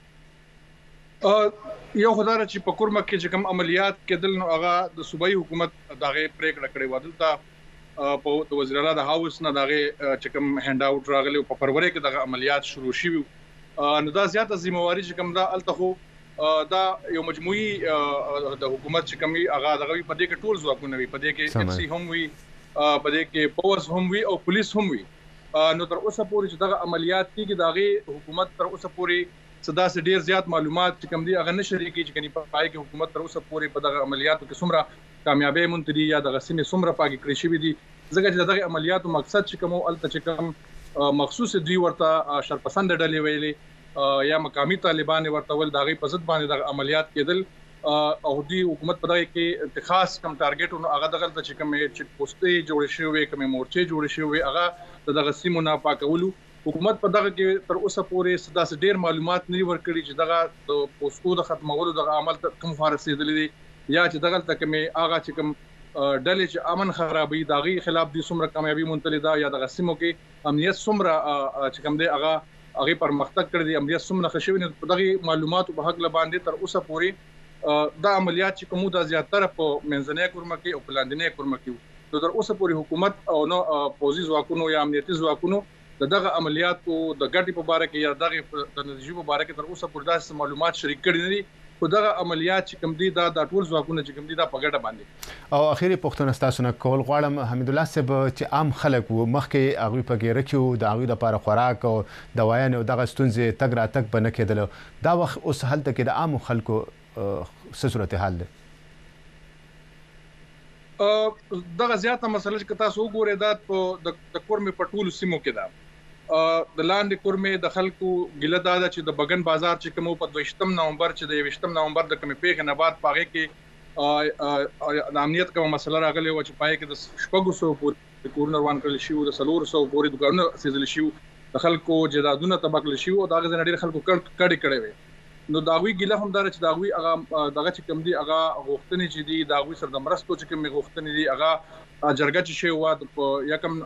یو خدای چې په کورمه کې چې کوم عملیات کېدل نو هغه د صوبایي حکومت دغه پریکړه کړې و دلته په وزیر اعلی د هاوس نه دغه چې کوم هند اوټ راغلی په فروری کې دغه عملیات شروع شوي نو دا زیاته ذمہواری چې کوم دا الته دا یو مجموعي د حکومت چې کومي هغه دغه په دې کې ټول ځواکونه وي په دې کې اف سي هم وي په دې کې پاورز هم وي او پولیس هم وي نو تر اوسه پورې چې دغه عملیات کې دغه حکومت تر اوسه پورې صدا سي ډیر زیات معلومات چې کوم دي هغه نشري کې چې کني پای کې حکومت تر اوسه پورې په دغه عملیاتو کې څومره کامیابی مونږ دي یا دغه سیمه څومره پاکي کړی شي دي ځکه چې دغه عملیاتو مقصد چې کوم الته چې کوم مخصوص دوی ورته شرپسند ډلې ویلې یا مقامی طالبان ورته ول دغه په ضد باندې دغه عملیات کېدل او دی حکومت په دغه کې خاص کم ټارګټ او هغه دغه چې کوم چې پوسټي جوړ شوی کوم مورچې جوړ شوی هغه دغه سیمو نه پاکولو حکومت په دغه کې تر اوسه پورې صدا سي ډیر معلومات نه ورکړي چې دغه د پوسټو د ختمولو دغه عمل کوم فارسېدل دي یا چې دغه تک مې هغه چې کوم ډلې چې امن خرابي دغه خلاف دي څومره کامیابی مونتلې ده یا دغه سیمو کې امنیت څومره چې کوم دی هغه پرمختګ کړی دی امنیت څومره خښوي نه دغه معلوماتو په حق لباندې تر اوسه پورې دا عملیات چې کومه د زیاتره په منځنۍ کورمه کې او پلاندنۍ کورمه کې نو تر اوسه پورې حکومت او نو پوزي ځواکونو یا امنیتي ځواکونو دغه عملیاتو د ګټي په اړه کې یا دغه د نتیجې په اړه کې تر اوسه پورې داسې معلومات شریک کړي نه دي خو دغه عملیات چې کوم دي دا ټول ځواکونه چې کوم دي دا په ګډه باندې او اخیری پښتون تاسو نه کول غواړم حمید الله صاحب چې عام خلک وو مخکې هغه په کې رکیو د هغه لپاره خوراک او دوايان او دغه ستونزې تګ را تک بنه کېدل دا وخت اوس حالت کې د عام خلکو څه صورت حال ده دغه زیاته مسله چې تاسو وګورئ دا د کورمې پټول سیمو کې ده د لاندې کورمې د خلکو ګله دا چې د بغن بازار چې کوم په 22 نومبر چې د 20 نومبر د کومې پیښه نه بعد پاغه کې د امنیت کومه مسله راغلی و چې پای کې د 600 پورې کورونه روان کړل شي او د 400 پورې دکانونه سیزل شي د خلکو جیدادونه تباکل شي او دا غزن ډیر خلکو کړي وي نو داوی ګله هم دار چې داوی هغه دغه چې کم دي هغه غوښتنې چې دي داوی سره د مرستو چې کوم غوښتنې دي هغه جرګه چې شی و یکم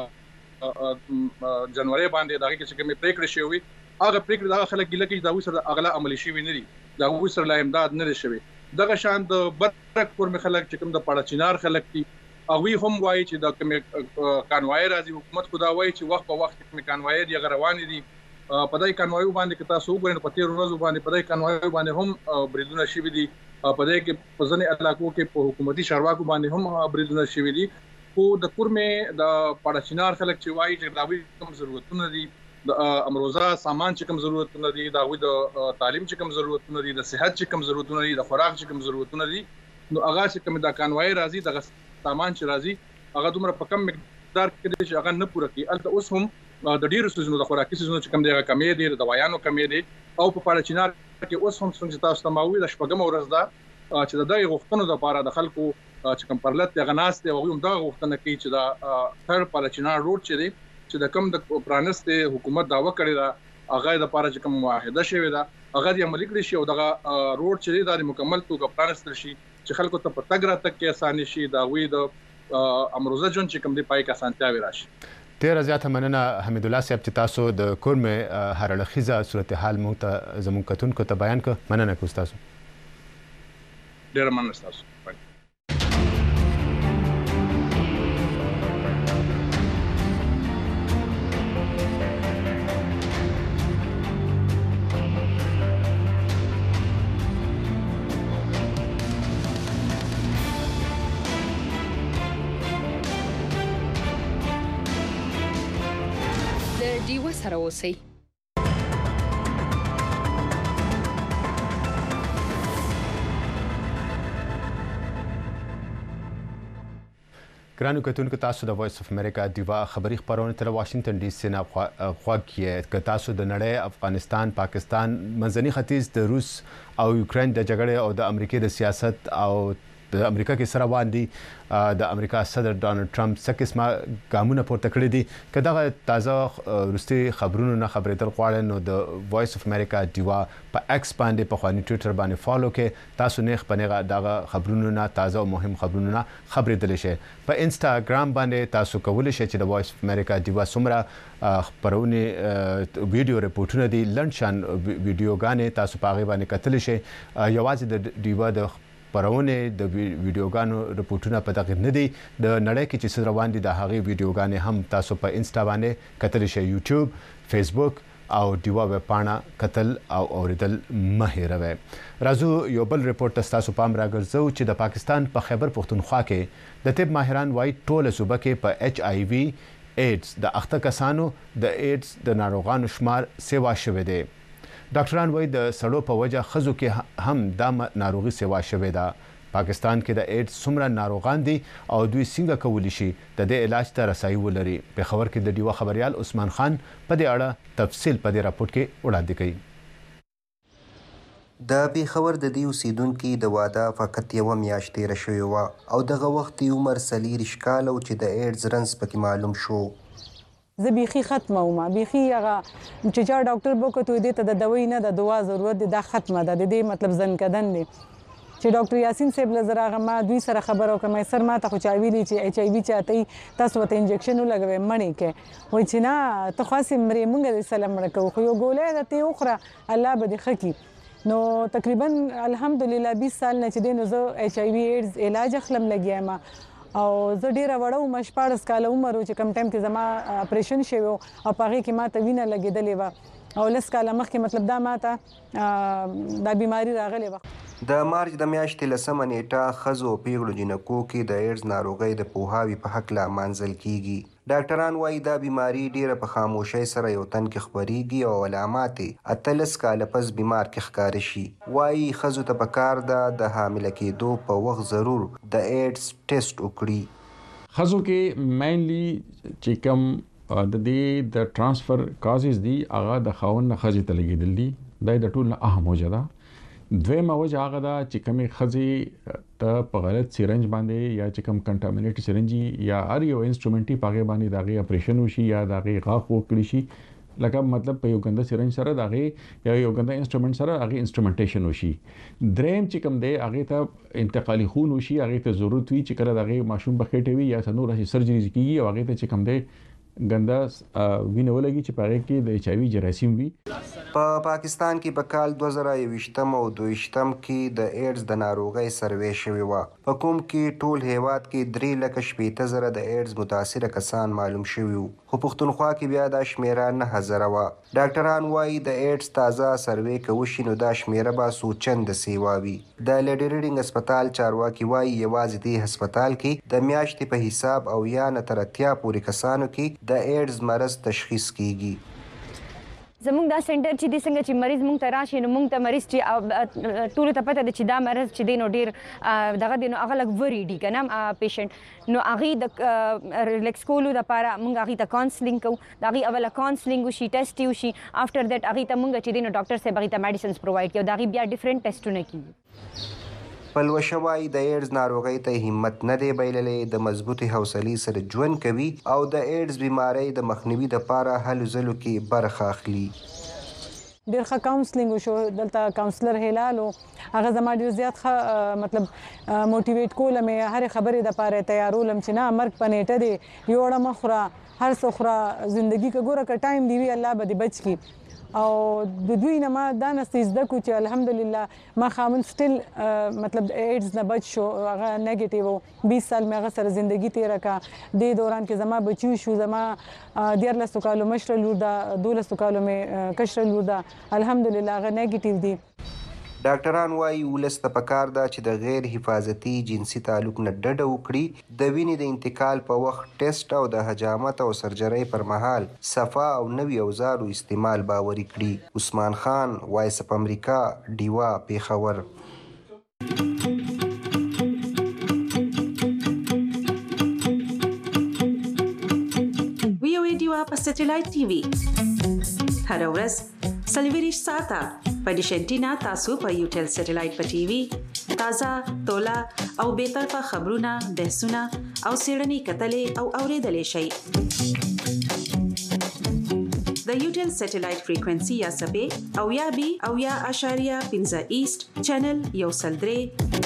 جنوري باندې دغه چې کوم پریکړه شي وي هغه پریکړه دغه خلک ګله کې داوی سره اغلا عملی شي وي نه دي داوی سره لا امداد نه شي دغه شان د برک پر خلک چې کوم د پاړه چینار خلک دي هغه هم وایي چې د کوم کانوای راځي حکومت خدا وایي چې وخت په وخت کوم کانوای دی روان دي په دای کانوای باندې کتا سو غوړن په تیر ورځو باندې په دای کانوای باندې هم بریدونه شي دي په دای کې په ځنې علاقو کې په حکومتي چارواکو باندې هم بریدونه شي دي خو د کورمه د پاړه چینار خلک چې وایي چې داوی کوم ضرورتونه دي د امروزه سامان چې کوم ضرورتونه دي داوی د تعلیم چې کوم ضرورتونه دي د صحت چې کوم ضرورتونه دي د خوراک چې کوم ضرورتونه دي نو هغه چې کوم د کانوای راځي د سامان چې راځي هغه دومره په کم مقدار کې چې هغه نه پوره کوي البته اوس هم د ډیرو سيزونو د خوراکي سيزونو چې کوم دی هغه کمی دي د دوايانو کمی دي او په پاړه چینار کې اوس هم څنګه تاسو ته ماوي د شپږم ورځ دا چې د دغه غوښتنو د لپاره د خلکو چې کوم پرلط هغه ناس دی هغه هم دا غوښتنه کوي چې دا هر پاړه چینار روډ چې دی چې د کم د پرانست حکومت داوا کړی دا هغه د لپاره چې کوم واحده شوی دا هغه د عملي کړی شي او دغه روډ چې دی د مکمل توګه پرانست شي چې خلکو ته په تګ راتګ کې اساني شي دا وی د امروزه جون چې کوم دی پای کا سانتیا راشي ډیر زیات مننه حمید الله صاحب چې تاسو د کورمه هرلخیزه صورتحال مو ته زموږ کتونکو ته بیان کړ مننه کوم تاسو ډیر مننه تاسو ډیوه سره اوسئ ګرانو کتونکو تاسو د وایس اف امریکا دیوا خبری خبرونه تر واشنگټن ډي سي نه خواږه ک تاسو د نړۍ افغانستان پاکستان منځني ختیځ د روس او یوکرين د جګړې او د امریکای د سیاست او د امریکا کې سره باندې د امریکا صدر ډونالد ټرمپ سکه ګامونه پورته کړی دي کله تازه روسي خبرونو نه خبرېدل غواړي نو د وایس اف امریکا دیوا په ایکس باندې په خواني ټوئیټر باندې فالو کې تاسو نه خبرونه دغه خبرونو نه تازه او مهم خبرونو نه خبرېدل شي په انستګرام باندې تاسو کولای شئ چې د وایس اف امریکا دیوا سمره خبرونه ویډیو ریپورتونه دي لنډشان ویډیوګانې تاسو په غي باندې کتل شي یوازې د دیوا د پرونه د ویډیوګانو رپورټونه په دغه نه دي د نړۍ کې چې څه روان دي د هغه ویډیوګانې هم تاسو په انسټا باندې کتل شئ یوټیوب فیسبوک او دیوا ویب پاڼه کتل او اوریدل مه هیروئ راځو یو بل رپورټ تاسو پام راګرځو چې د پاکستان په خیبر پختونخوا کې د طب ماهران وايي ټوله صوبه کې په ایچ آی وی ایډز د اخته کسانو د ایډز د ناروغانو شمار سیوا شوه دی ډاکټران وایي د سړو په وجه خزو کې هم د ناروغي سیوا شوه ده پاکستان کې د ایډز څومره ناروغان دي او دوی څنګه کولی شي د دې علاج ته رسایي ولري په خبر کې د دیوا خبريال عثمان خان په دې اړه تفصیل په دې راپورټ کې وړاندې کړي د پیښور د دې اوسیدونکو د واده فقط یو میاشت تیر شوی و او دغه وخت عمر 40 کال او چې د ایډز رنس پکې معلوم شو زه بيخي ختمه ومه بيخي هغه چې چا ډاکټر بوکته دې ته د دوی نه د دوا ضرورت دی دا ختمه ده د دې مطلب ځنکدن دی چې ډاکټر یاسین صاحب لزراغه ما دوی سره خبرو کوم سر ما ته خو چا ویلي چې ایچ ای وی چاته تاسو ته انجکشن ولګوي مړی کې وای چې نه ته خاصه مرې مونږ د سلام مړکو خو یو ګولې د ته اخرى الله به دې خکی نو تقریبا الحمدلله 20 سال نه چې دین زه ایچ ای وی ایډز علاج خلم لګیایم او زه ډیره وړو مشپارس کال عمر چې کم ټایم کې زما اپریشن شوی او پاره کې ما ته وینه لګیدلې و او لس کال مخکې مطلب دا ما ته دا بیماری راغلی و د مارچ د میاشتې لسمه نیټه خزو پیغلو جنکو کې د ایډز ناروغي د پوهاوی په حق لا منځل کیږي ډاکټران وايي دا بیماری ډیره په خاموشۍ سره یو تن کې خبريږي او علامات اتلس کال پس بیمار کې ښکار شي وايي خزو ته پکار ده د حامله کېدو په وخت ضرور د ایډز ټیسټ وکړي خزو کې مینلی چې کوم د دې د ترانسفر کازز دي هغه د خاوند خزې ته لګیدل دي دا د ټول اهم وجه ده دویمه وجه هغه ده چې کومې ښځې ته په غلط سیرنج باندې یا چې کوم کنټامینیټ سیرنج یا هر یو انسټرومنټي په هغې باندې د هغې اپریشن وشي یا د هغې غاښ وکړي شي، لکه مطلب په یو ګنده سیرنج سره د هغې یا یو ګنده انسټرومنټ سره هغې انسټرومنټیشن وشي. دریم چې کوم دی هغې ته انتقالي خون وشي، هغې ته ضرورت وي چې کله د هغې ماشوم په خېټه وي یا څه نور هسې سرجري کېږي او هغې ته چې کوم دی ګنده وینه ولګي چې په هغې کې د HIV جراثیم وي. په پاکستان کې په کال 2021 او 22 کې د ایډز د ناروغۍ سروې شوې وه، په کوم کې ټول هیواد کې 3,60,000 د ایډز متاثره کسان معلوم شوي وو، خو پښتونخوا کې بیا دا شمیره 9,000 وه. ډاکټران وایي د ایډز تازه سروې که وشي نو دا شمیره به څو چنده سیوا وي. د لیډي ریډینګ هسپتال چارواکي وایي یوازې دې هسپتال کې د میاشتې په حساب او یا نه تر 80 پورې کسانو کې د ایډز مرض تشخیص کیږي. زموږ دا سنټر چې دی څنګه چې مریض موږ ته راشي نو موږ ته مریض چې ټولو ته پته ده چې دا مرض چې دی نو ډېر دغه دی نو هغه لږ ورېډي که نه پیشنټ، نو هغې د ریلیکس کولو دپاره موږ هغې ته کاونسلینګ کوو، د هغې اوله کاونسلینګ وشي، ټیسټ یې وشي، آفټر دیټ هغې ته موږ چې دی نو ډاکټر صاحب هغې ته میډیسنز پرووایډ کړي او د هغې بیا ډفرنټ ټیسټونه کېږي. پلوشه وایي د ایډز ناروغۍ ته همت نه دی بایللی، د مضبوطې حوصلې سره ژوند کوي او د ایډز بیمارۍ د مخنیوي دپاره هلو ځلو کې برخه اخلي. ډېر ښه کاونسلینګ وشو، دلته کاونسلر هلال و، هغه زما ډېر زیات ښه مطلب موټیویټ کولم یې، هرې خبرې دپاره تیارولم چې نه مرګ په نیټه دی، یوړه مه خوره، هر څه خوره، زندګي که ګوره که ټایم دې وي الله به دې بچ کړي. او د دوی نه ما دا نسته زده کړو چې الحمدلله ما خامن سټیل مطلب ایډز نه بچ شو، هغه نیګیټیو و، 20 سال مې هغه سره زندګي تېره کړه. دې دوران کې زما بچي شو، زما 14 کالو مشره لور ده، 12 کالو مې کشره لور ده، الحمدلله هغه نیګیټیو دي. ډاکټران وایي ولس ته پکار ده چې د غیر حفاظتي جنسي تعلق نه ډډه وکړي، د وینې د انتقال په وخت ټیسټ او د حجامت او سرجرۍ پر مهال صفا او نوي اوزارو استعمال باوري کړي. عثمان خان، وایس اف امریکا، ډیوا، پیښور. ویو ډیوا په سټلایټ ټي وي هر ورځ 24 ساعته په ډیشنټینا تاسو په یوټل سټلایټ په ټي وي تازه، تولا او به طرفه خبرونه، بحثونه او سیړنی کتلې او اوریدلې شي. د یوټل سټلایټ فریکوئنسي یا سبې او یا بي او یا اشاریه 15 ایست چینل یو سلدري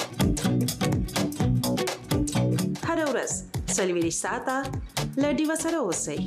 هر ورځ 24 ساعته لډي وسره اوسئ.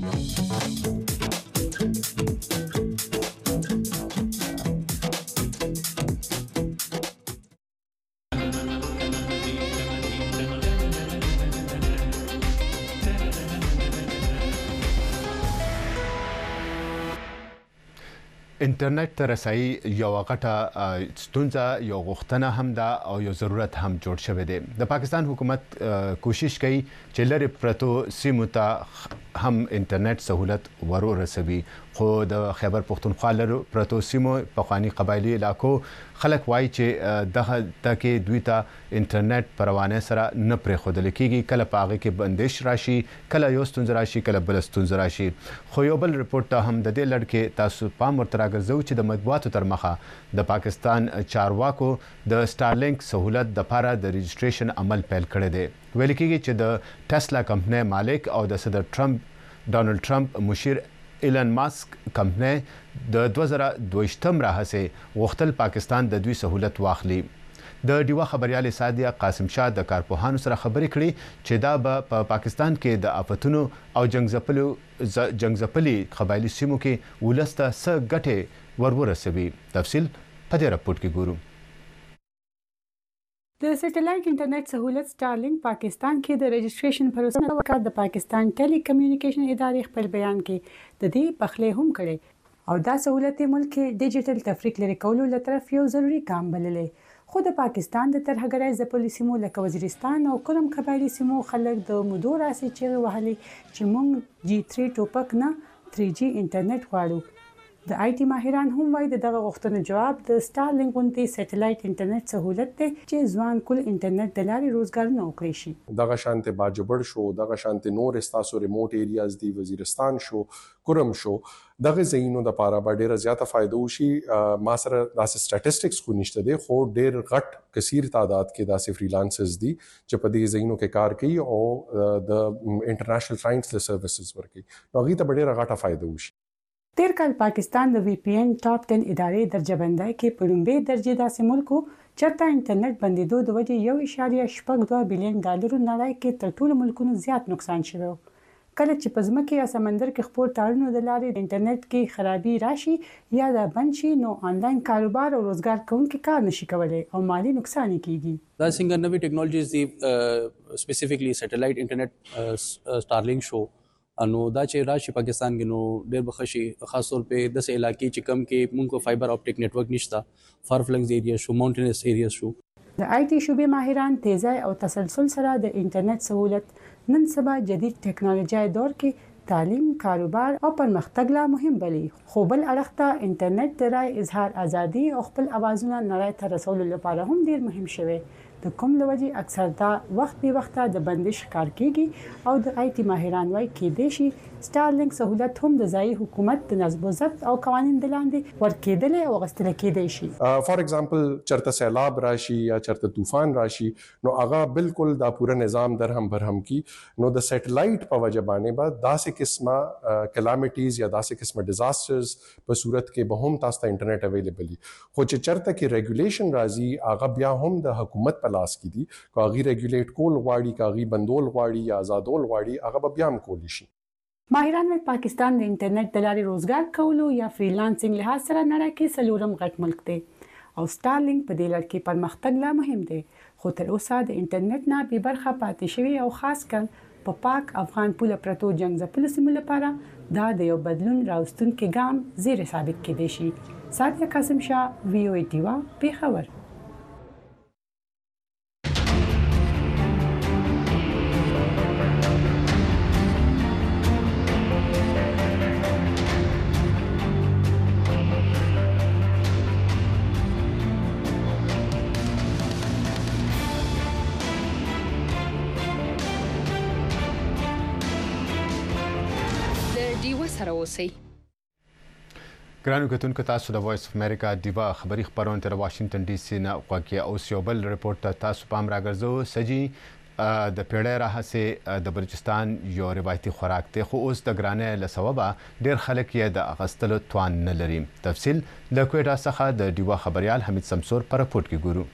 انټرنیټ ته رسایي یو غټه ستونزه، یو غوښتنه هم ده او یو ضرورت هم جوړ شوی دی. د پاکستان حکومت کوشش کوي چې لرې پرتو سیمو ته هم انټرنیټ سہولت ورسوي، خو د خیبر پښتونخوا لرو پرتو سیمو پخواني قبایلی علاقو خلک وایي چې دغه تکې دوی ته انټرنیټ پروانه سره نه پرېښودل کېږي، کله په هغه کې بندش راشي، کله یو ستونزه راشي، کله بل ستونزه راشي. خو یو بل رپورټ ته هم د دې لړ کې تاسو پام ورته راګرځو چې د مطبوعاتو تر مخه د پاکستان چارواکو د سټارلینک سہولت لپاره د رجسټریشن عمل پیل کړی دی. ویل کېږي چې د ټسلا کمپنۍ مالک او د صدر ډونالد ټرمپ مشیر ایلن ماسک کمپنۍ د 2022 راهیسې غوښتل پاکستان د دوی سہولت واخلي. د ډیوا خبريال سادیه قاسم شاه د کارپوهانو سره خبرې کړې چې دا په پاکستان کې د آفتونو او جنگزپلي قبایلی سیمو کې ولسته څه ګټې ورسوي. تفصیل په دې راپورټ کې ګورو. د سټلایټ انټرنیټ سہولت سټارلینک پاکستان کې د رجسټریشن پروسه وکړه. د پاکستان ټیلی کمیونیکیشن ادارې خپل بیان کې د دې پخلې هم کړي او دا سہولت ملک کې ډیجیټل تفریق لري کولو لپاره یو ضروری کام بللې. خو د پاکستان د ترهګرۍ ځپلو سیمو لکه وزیرستان او کوم قبایلی سیمو خلک د مودو راسي چې وهلي چې مونږ G3 ټوپک نه 3G انټرنیټ غواړو. د آی ټي ماهران هم وایي دغه غوښتنو جواب د سټارلینک غونډې سټلایټ انټرنیټ سہولت دی چې ځوان کول انټرنیټ د لارې روزګارونه وکړي شي. دغه شانته باجبړ شو، دغه شانته نور استاسو ریموټ ایریاز دی، وزیرستان شو، کرم شو، دغه زینو د پاره به ډیره زیاته فائدہ وشي. ما سره داسې سټاتستکس خو نشته دی، خو ډیر غټ کثیر تعداد کې داسې فریلانسرز دي چې په دې زینو کې کار کوي او د انټرنیشنل کلاینټس له سروسز ورکوي. نو هغه ته ډیره غټه فائدہ وشي. تیر کال پاکستان د وی پی ان ټاپ 10 ادارې درجه بندۍ کې په لومړي درجه داسې ملکو چرته انټرنیټ بندیدو د وجې 1.82 بلین ډالر نړۍ کې تر ټولو ملکونو زیات نقصان شوی. کله چې په ځمکه یا سمندر کې خپور تارونو د لارې د انټرنیټ کې خرابي راشي یا د بند شي، نو آنلاین کاروبار او روزګار کوونکي کار نشي کولای او مالی نقصان کیږي. دا څنګه نوې ټیکنالوژیز دی، سپیسیفیکلی سټلایټ انټرنیټ سټارلینک شو، نو دا چې راشي پاکستان کې نو ډېر بخښي، خاص طور په داسې علاقې چې کم کې موږ کو فایبر اپټیک نتورک نشته، فار فلنګز ایریا شو، ماونټینس ایریا شو. د آی ټي شوبې ماهران تیزی او تسلسل سره د انټرنیټ سہولت نن سبا جدید ټیکنالوژي دور کې تعلیم، کاروبار او پرمختګ لا مهم بلي. خو بل اړخ ته انټرنیټ د رای اظهار ازادي او خپل اوازونه نړۍ ته رسولو لپاره هم ډیر مهم شوی، د کوم لوجې اکثر دا وخت به وخت د بندش کار کیږي او د آی ټي ماهران وايي کې دیشي سټارلینک سہولت هم د ځای حکومت د نظم و ضبط او قوانین د لاندې ورکېدل او غستل کېدای شي. فار ایگزامپل چرته سیلاب راشي یا چرته طوفان راشي، نو هغه بالکل دا پوره نظام درهم برهم کی، نو د سټلایټ په وجه باندې به داسې قسمه کلامټیز یا داسې قسمه ډیزاسترز په صورت کې به هم تاسو ته انټرنیټ اویلیبل وي. خو چې چرته کې ریګولیشن راځي، هغه بیا هم د حکومت په لاس کې دي، کاغي ریګولیټ کول غواړي، کاغي بندول غواړي یا آزادول غواړي، هغه به بیا هم کولی شي. ماهران وايي پاکستان د انټرنیټ د لارې روزګار کولو یا فریلانسینګ لحاظ سره نړۍ کې څلورم غټ ملک دی او سټارلینک په دې لړ کې پرمختګ لا مهم دی. خو تر اوسه د انټرنیټ نه بې برخه پاتې شوی او خاص کر په پاک افغان پوله پرتو جنگ ځپلو سیمو لپاره دا د یو بدلون راوستونکي ګام زیر ثابت کېدای شي. ساتیا قاسم شاه، وی او ای ټیوا، پیښور. ګرانو کتونکو، تاسو د وایس اف امریکا دیوا خبری خبرونه تر واشنگټن ډي سي نه غواګي او سیوبل رپورت ته تاسو پام راګرځو. سجی د پیړۍ راهسه د بلوچستان یو روایتي خوراک دی، خو اوس د ګرانه لسببه ډیر خلک یې د اغستلو توان نه لري. تفصیل د کوټا څخه د دیوا خبريال حمید سمسور پر رپورت کې ګورو.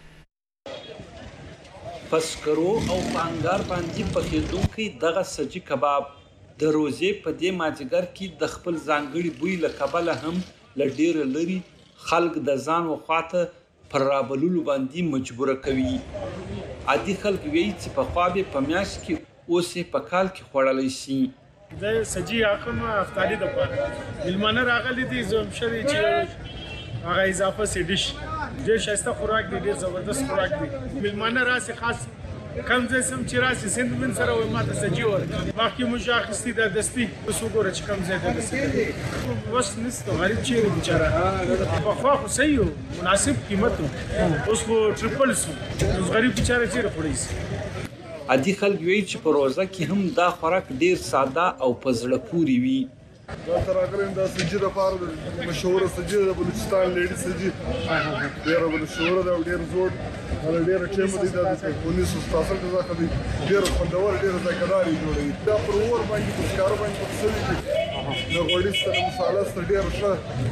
پسکرو او پانګار باندې پکې دوکې دغه سجی کباب د روزې په دې ماځګر کې د خپل ځانګړي بوی له کبله هم ل ډیر لري خلک د ځان وخواته پر رابلولو باندې مجبور کوي. عادي خلک وایي چې په خوابه په میاش کې اوسې په کال کې خوړلای شي. د سجی اخم افطاری د پاره ملمانه راغلي دي زوم شری چې هغه اضافه سي ډیش ډیر شایسته خوراک دی، ډیر زبردست خوراک دی. ملمانه راسي خاص کم زه سم چې راسي سند من سره وای ماته سجی ور مخکې مشاخصتي د دستی اوس وګوره چې کم زه د دستی وس نست غریب چیرې بیچاره په خو خو صحیح مناسب قیمت اوس خو ټریپل سو اوس غریب بیچاره چیرې خوري. عادي خلک وایي چې په روزه کې هم دا خوراک ډیر ساده او په زړه پورې وي. دا تر هغه دا سجی د پاره مشهور سجی د بلوچستان لیډي سجی ډیر مشهور دا ډیر زوړ دا ډیر ټیم دی دا 1967 کې ځکه ډیر خوندور ډیر ځکهداري جوړوي. دا پر اور باندې په کار باندې په سړي کې نو غوړي سره مصالحه سره ډیر ښه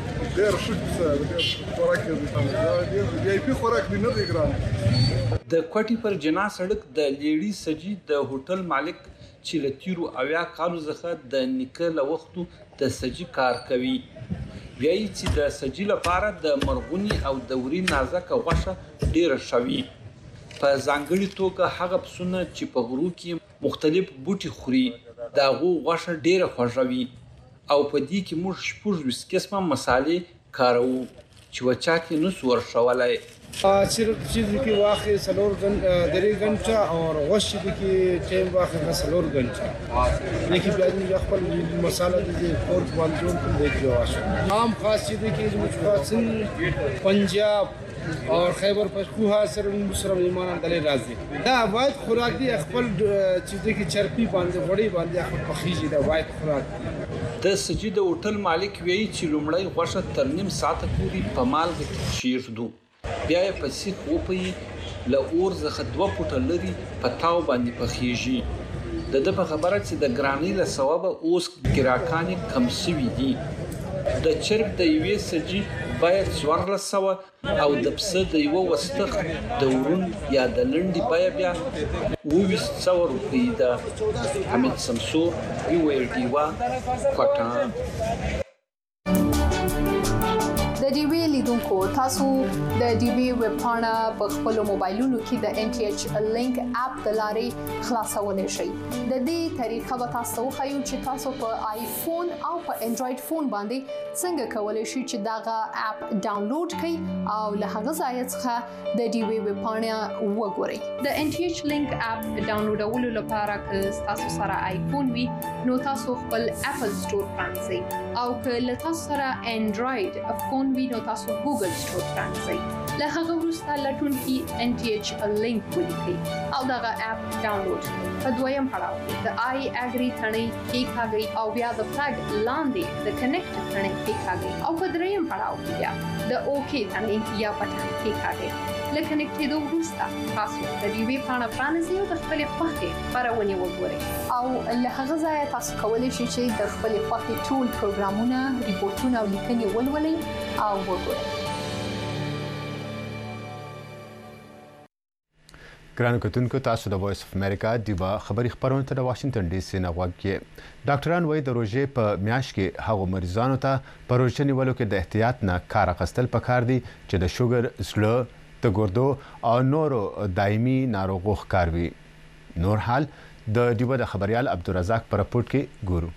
خوراک دی. دا ډیر وی آی پی خوراک دی نه دی ګران. د کوټي پر جنا سړک د لیډي سجی د هوټل مالک چې له تیرو اویا کالو څخه د نیکه له وختو د سجی کار کوي. وایي چې د سجی لپاره د مرغونی او د وري نازک غوښه ډیره شوي. په ځانګړي توګه هغه پسونه چې په غرو کې مختلف بوټي خوري دا غوښه ډیره خوږوي او په دې کې موږ 20 قسمه مصالې کاروو چې وچا کې نو سور شولای. صرف چیز کی واقع سلور درې غنټه او غوښ کی ټیم واقع سلور غنټه لیکي بیا د خپل مساله د فورت والجون په دې جواش عام خاص چیز کی مشخصن پنجاب اور خیبر پختونخوا سره مسلمان ایمان دلې راځي دا واحد خوراک دی خپل چیز کی چرپی باندې وړي باندې خپل پخیږي دا واحد خوراک د سجی د هوټل مالک وی چې لومړی غوښه تر نیم ساعت پورې په مالګه کې شیږدو بیا یې په سیخ وپوي له اور څخه 2 فوټه لري په تاو باندې پخیږي د په خبره چې د ګرانی له ثوابه اوس ګراکانې کم شوي دي د چرګ د یوې سجی باید 1400 او د پسه د یو وستخ د ورون یا د لنډي بیا 200 روپۍ ده حمید سمسور ویل دیوا کوټا د ډي وی لیدونکو تاسو د ډي وی ویب پاڼه په خپل موبایلونو کې د ان ټي ایچ لینک اپ د لارې خلاصولای شئ د دې طریقه به تاسو خایو چې تاسو په آیفون او په انډراید فون باندې څنګه کولای شئ چې داغه اپ ډاونلوډ کړئ او له هغه ځای څخه د ډي وی ویب پاڼه وګورئ د ان ټي ایچ لینک اپ ډاونلوډولو لپاره که تاسو سره آیفون وي نو تاسو خپل اپل سٹور پرانځئ او که له تاسو سره انډراید فون وي نو تاسو ګوګل سٹور پرانځئ له هغه وروسته لټون کې ان ټي ایچ لینک ولیکئ او دغه اپ ډاونلوډ په دویم پړاو کې د آی اګری ثنې کېکاږئ او بیا د فلګ لاندې د کنیکټ ثنې کېکاږئ او په دریم پړاو کې بیا د اوکې ثنې یا بټن کېکاږئ لکه نکټېدو وروسته تاسو د ډي وی پاڼه پرانیزئ او د خپلې خوښې خپرونې وګورئ او له هغه ځایه تاسو کولی شئ چې د خپلې خوښې ټول پروګرامونه ریپورټونه او لیکنې ولولئ او وګورئ ګرانو کتونکو تاسو د وایس اف امریکا دیوا خبري خبرونه ته د واشنگټن ډي سي نه غواړي ډاکټران وایي د روژې په میاشت کې هغو مریضانو ته په روژه نیولو کې د احتیاط نه کار اخیستل پکار دي چې د شوګر زړه د ګردو او نورو دایمي ناروغو ښکار وي نور حال د دیوا د خبريال عبدالرزاق پر رپورټ کې ګورو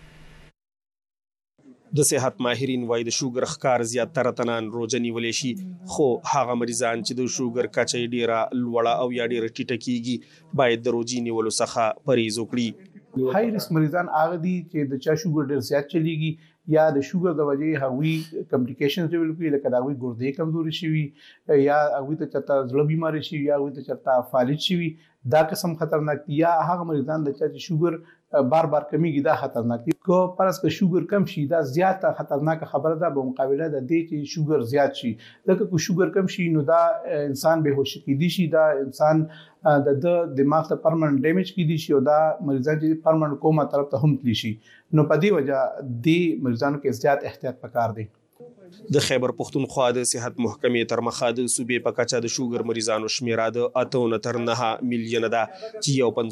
د صحت ماهرین وایي د شوګر ښکار زیاتره تنان روژه نیولی شي خو هغه مریضان چې د شوګر کچه ډیره لوړه او یا ډیره ټیټه کیږي باید د روژې نیولو څخه پرهیز وکړي هاي ریسک مریضان هغه دي چې د چا شوګر ډیر زیات چلیږي یا د شوګر د وجې هغوی کمپلیکیشنز ډیولپ کوي لکه د هغوی ګردې کمزوري شوي یا هغوی ته چېرته زړه بیماري شي یا هغوی ته چېرته فالج شوي دا قسم خطرناک دي یا هغه مریضان د چا چې شوګر بار بار کمیږي دا خطرناک دي کو پرس که شوګر کم شي دا زیاته خطرناک خبره ده په مقابله د دې چې شوګر زیات شي لکه کو شوګر کم شي نو دا انسان به هوش کیدی شي دا انسان د دماغ ته پرمننت ډیمیج کیدی شي او دا مریضان چې پرمننت کوما طرف ته هم تلی شي نو په دې وجه د مریضانو کې زیات احتیاط پکار دی د خیبر پختونخوا د صحت محکمې تر مخه د صوبې په کچه د شوګر مریضانو شمیره د 8.9 میلیون ده چې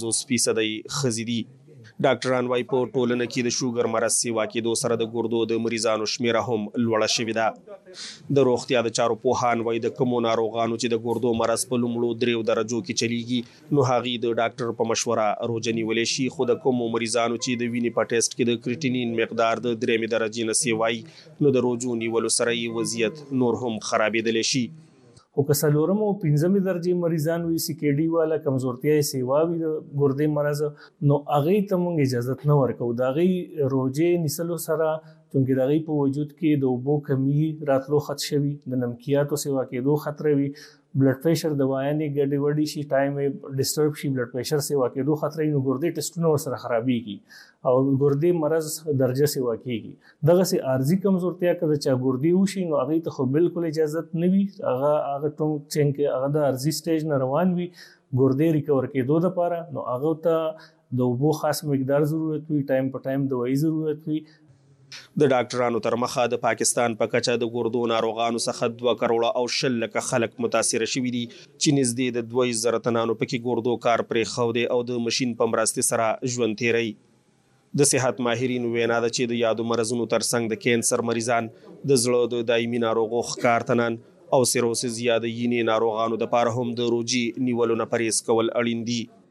50% ښځې دي ډاکټران وايي په ټولنه کې د شوګر مرض سیوا کېدو سره د ګردو د مریضانو شمیره هم لوړه شوې ده د روغتیا د چارو پوهان وايي د کومو ناروغانو چې د ګردو مرض په لومړو 3 درجو کې چلیږي نو هغه د ډاکټر په مشوره روژه نیولای شي خو د کومو مریضانو چې د وینې په ټیسټ کې د کریټینین مقدار د 3 درجې نه سیوای نو د روژو نیولو سره یې وضعیت نور هم خرابېدلی شي او که څلورم او پنځمې درجې مریضان وي سی کې ډي والا کمزورتیا سیوا وي د ګردې مرض نو هغه ته موږ اجازه نه ورکو دا غي روزه نسلو سره چونکه دا غي په وجود کې د اوبو کمی راتلو خط شوي د نمکیاتو سیوا کېدو خطر وي بلډ پریشر دوايانې ګډې وډې شي ټایم ډیسټرب شي بلډ پریشر سیوا کېدو خطر نو ګردې ټیسټونه سره خرابېږي او ګردې مرض درجه سیوا کېږي دغه سي عارضي کمزورتیا کده چې ګردې وشي نو هغه ته خو بالکل اجازه نه وي هغه ټون چې هغه د عارضي سټیج نه روان وي ګردې ریکور کېدو لپاره نو هغه ته د اوبو خاص مقدار ضرورت وي ټایم په ټایم دوايي ضرورت وي د ډاکټرانو تر مخه د پاکستان په کچه د ګردو ناروغانو څخه 2 کروڑه او 10 لکه خلک متاثر شوي دي چې نږدې د 2000 تنانو پکې ګردو کار پرې خو دی او د ماشين په مرسته سره ژوند تیری د صحت ماهرین وینا ده چې د یادو مرزونو ترڅنګ د کینسر مریضان د زړه د دایمي ناروغو ښکار تنان او سیروسز یا د یینې ناروغانو د پاره هم د روجي نیولو نه پرهیز کول اړین دي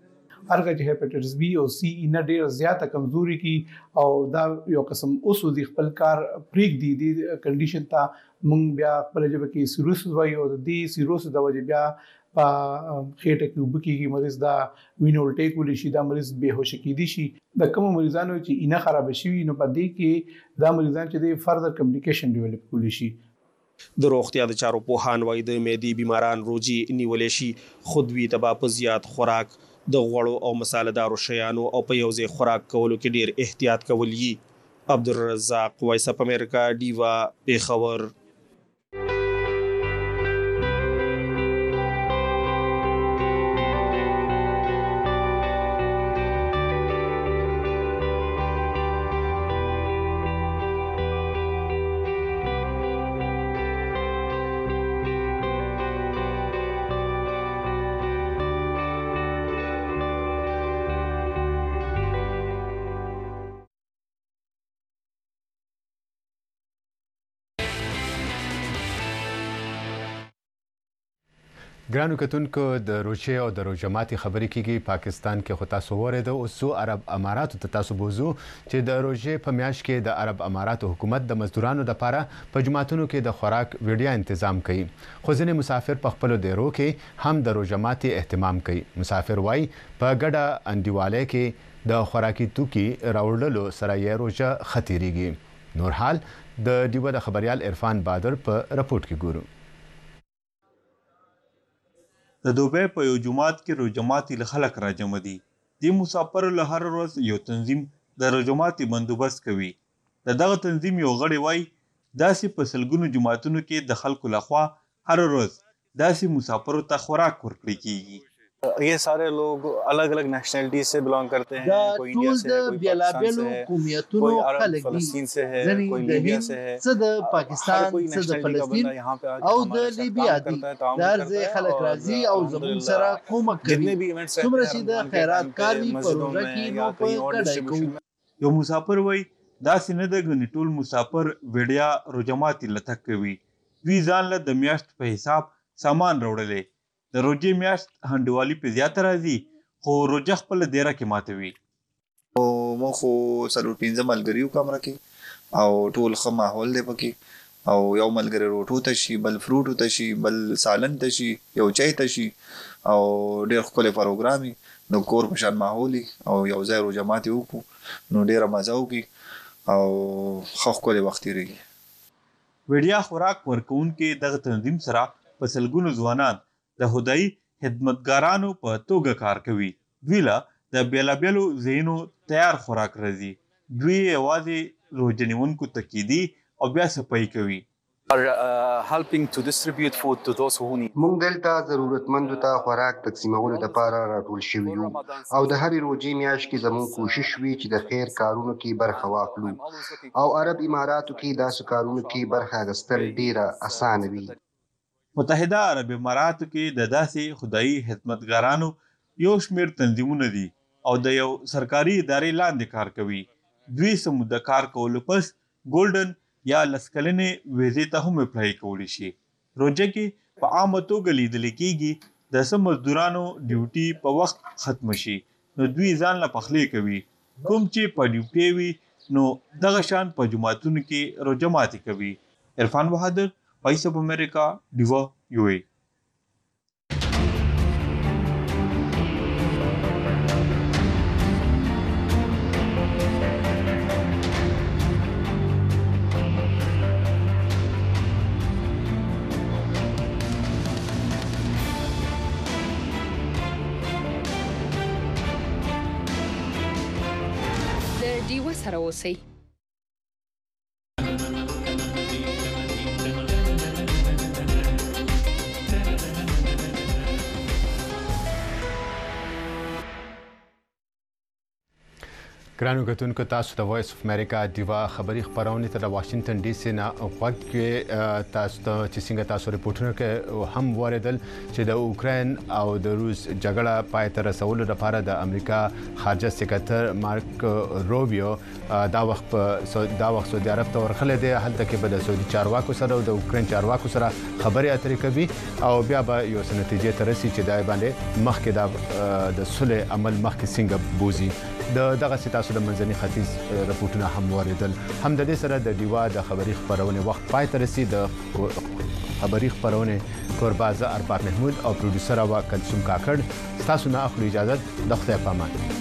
هرګه چې هپاتایټس بی او سی نه ډیر زیاته کمزوري کی او دا یو قسم اوس د خپل کار پریک دی کنډیشن ته مونږ بیا خپل جبه کې سیروسس وایو د دې سیروسس د وجه بیا په خېټه کې وبکیږي مریض دا وینول ټیک ولې شي دا مریض بهوش کېدی شي د کوم مریضانو چې اینه خراب شي نو په دې کې دا مریضان چې د فردر کمپلیکیشن ډیولپ کولی شي د روغتیا د چارو پوهان وایي د معدې بیماران روجي نیولې شي خودوي تبا په زیات خوراک د غوړو او مصالحدارو شیانو او په یو ځای خوراک کولو کې ډیر احتیاط کول یي عبدالرزاق وایس اپ امریکا ډیوا پیښور ګرانو کتونکو د روچې او د روژه ماتي خبرې کیږي پاکستان کې خو تاسو ورېده او سو عرب اماراتو ته تاسو بوزو چې د روژې په میاشت کې د عرب اماراتو حکومت د مزدورانو لپاره په جماعتونو کې د خوراک ویډیا تنظیم کوي خو ځینې مسافر په خپل دیرو کې هم د روژه ماتي اهتمام کوي مسافر وای په ګډه انډیواله کې د خوراکي توکي راوړلو سره یې روژه ختیریږي نور حال د دیوه د خبريال عرفان بادر په رپورت کې ګورو د دوبۍ په یو جماعت کې روژه ماتي له خلک راجمع دي د مسافر له هر ورځ یو تنظیم د روژه ماتي بندوبست کوي دغه تنظیم یو غړی وای داسې په سلګونو جماعتونو کې د خلکو لخوا هر ورځ داسې مسافرو ته خوراک ورکړل کیږي ये सारे लोग अलग अलग नेशनलिटी से बिलोंग करते हैं कोई इंडिया से है कोई पाकिस्तान से है कोई अरब फलस्तीन से है कोई लीबिया से है صد پاکستان صد فلسطین او د لیبیا دي درځه خلک راځي او زمون سره کومک کوي څومره چې د خیرات کاری پروژه کې نو په کډای کوي یو مسافر وای دا سینه د غنی ټول مسافر ویډیا روژه ماتي لټک کوي وی ځان له د میاشت په حساب سامان راوړلې د روژې میاشت هندوالي په زیاته راځي خو روژه خپل دیره کې ماتوي او مو خو څلور پنځه ملګري یو کمره کې او ټول ښه ماحول دی پکې او یو ملګری روټو ته شي بل فروټو ته شي بل سالن ته شي یو چای ته شي او ډېر ښکلی پروګرام نو کور په شان ماحول او یو ځای روژه ماتي وکړو نو ډېره مزه وکړي او ښه ښکلی وخت تېرېږي ویډیا خوراک ورکوونکې دغه تنظیم سره په سلګونو ځوانان د خدای خدمتګارانو په توګه کار کوي دوی له د بیلابیلو ځایونو تیار خوراک راځي دوی یوازې روژه نیونکو ته کیدي او بیا صفایي کوي helping to distribute food to those who need موږ دلته ضرورتمندو ته خوراک تقسیمولو لپاره راټول شوي یو او د هرې روژې میاشت کې زموږ کوشش وي چې د خیر کارونو کې برخه واخلو او عرب اماراتو کې داسې کارونو کې برخه اخیستل ډیره اسانه وي متحده عرب اماراتو کې د داسې خدایي خدمتګارانو یو شمېر تنظیمونه دي او د یو سرکاري ادارې لاندې کار کوي دوی سمو د کار کولو پس ګولډن یا لسکلنې ویزې ته هم اپلای کولی شي روژه کې په عامه توګه لیدل کېږي د څه مزدورانو ډیوټي په وخت ختم شي نو دوی ځان له پخلی کوي کوم چې په ډیوټي وي نو دغه شان په جماعتونو کې روژه ماتي کوي عرفان بهادر وایس اپ امریکا ډیوا یو ای د ډیوا سره اوسئ ګرانو کتونکو تاسو د وایس اف امریکا دیوا خبری خبرونه ته د واشنگټن ډي سي نه وخت کې تاسو ته چې څنګه تاسو ریپورتونه کې هم وریدل چې د اوکرين او د روس جګړه پای ته رسولو لپاره د امریکا خارجه سکرټر مارک روبیو دا وخت سعودي عرب ته ورخله دی هلته کې به د سعودي چارواکو سره او د اوکرين چارواکو سره خبرې اترې کوي او بیا به یو نتیجې ته رسي چې دای باندې مخکې د صلح عمل مخکې څنګه بوزي دغه تاسو د منځني ختیځ رپورټونه هم وریدل هم د دې سره د دیوا د خبری خبرونه وخت پای ته رسي د خبری خبرونه قربازه ارباب محمود او پروډوسر وا کلثوم کاکړ تاسو نه اخلي اجازه د خدای پامان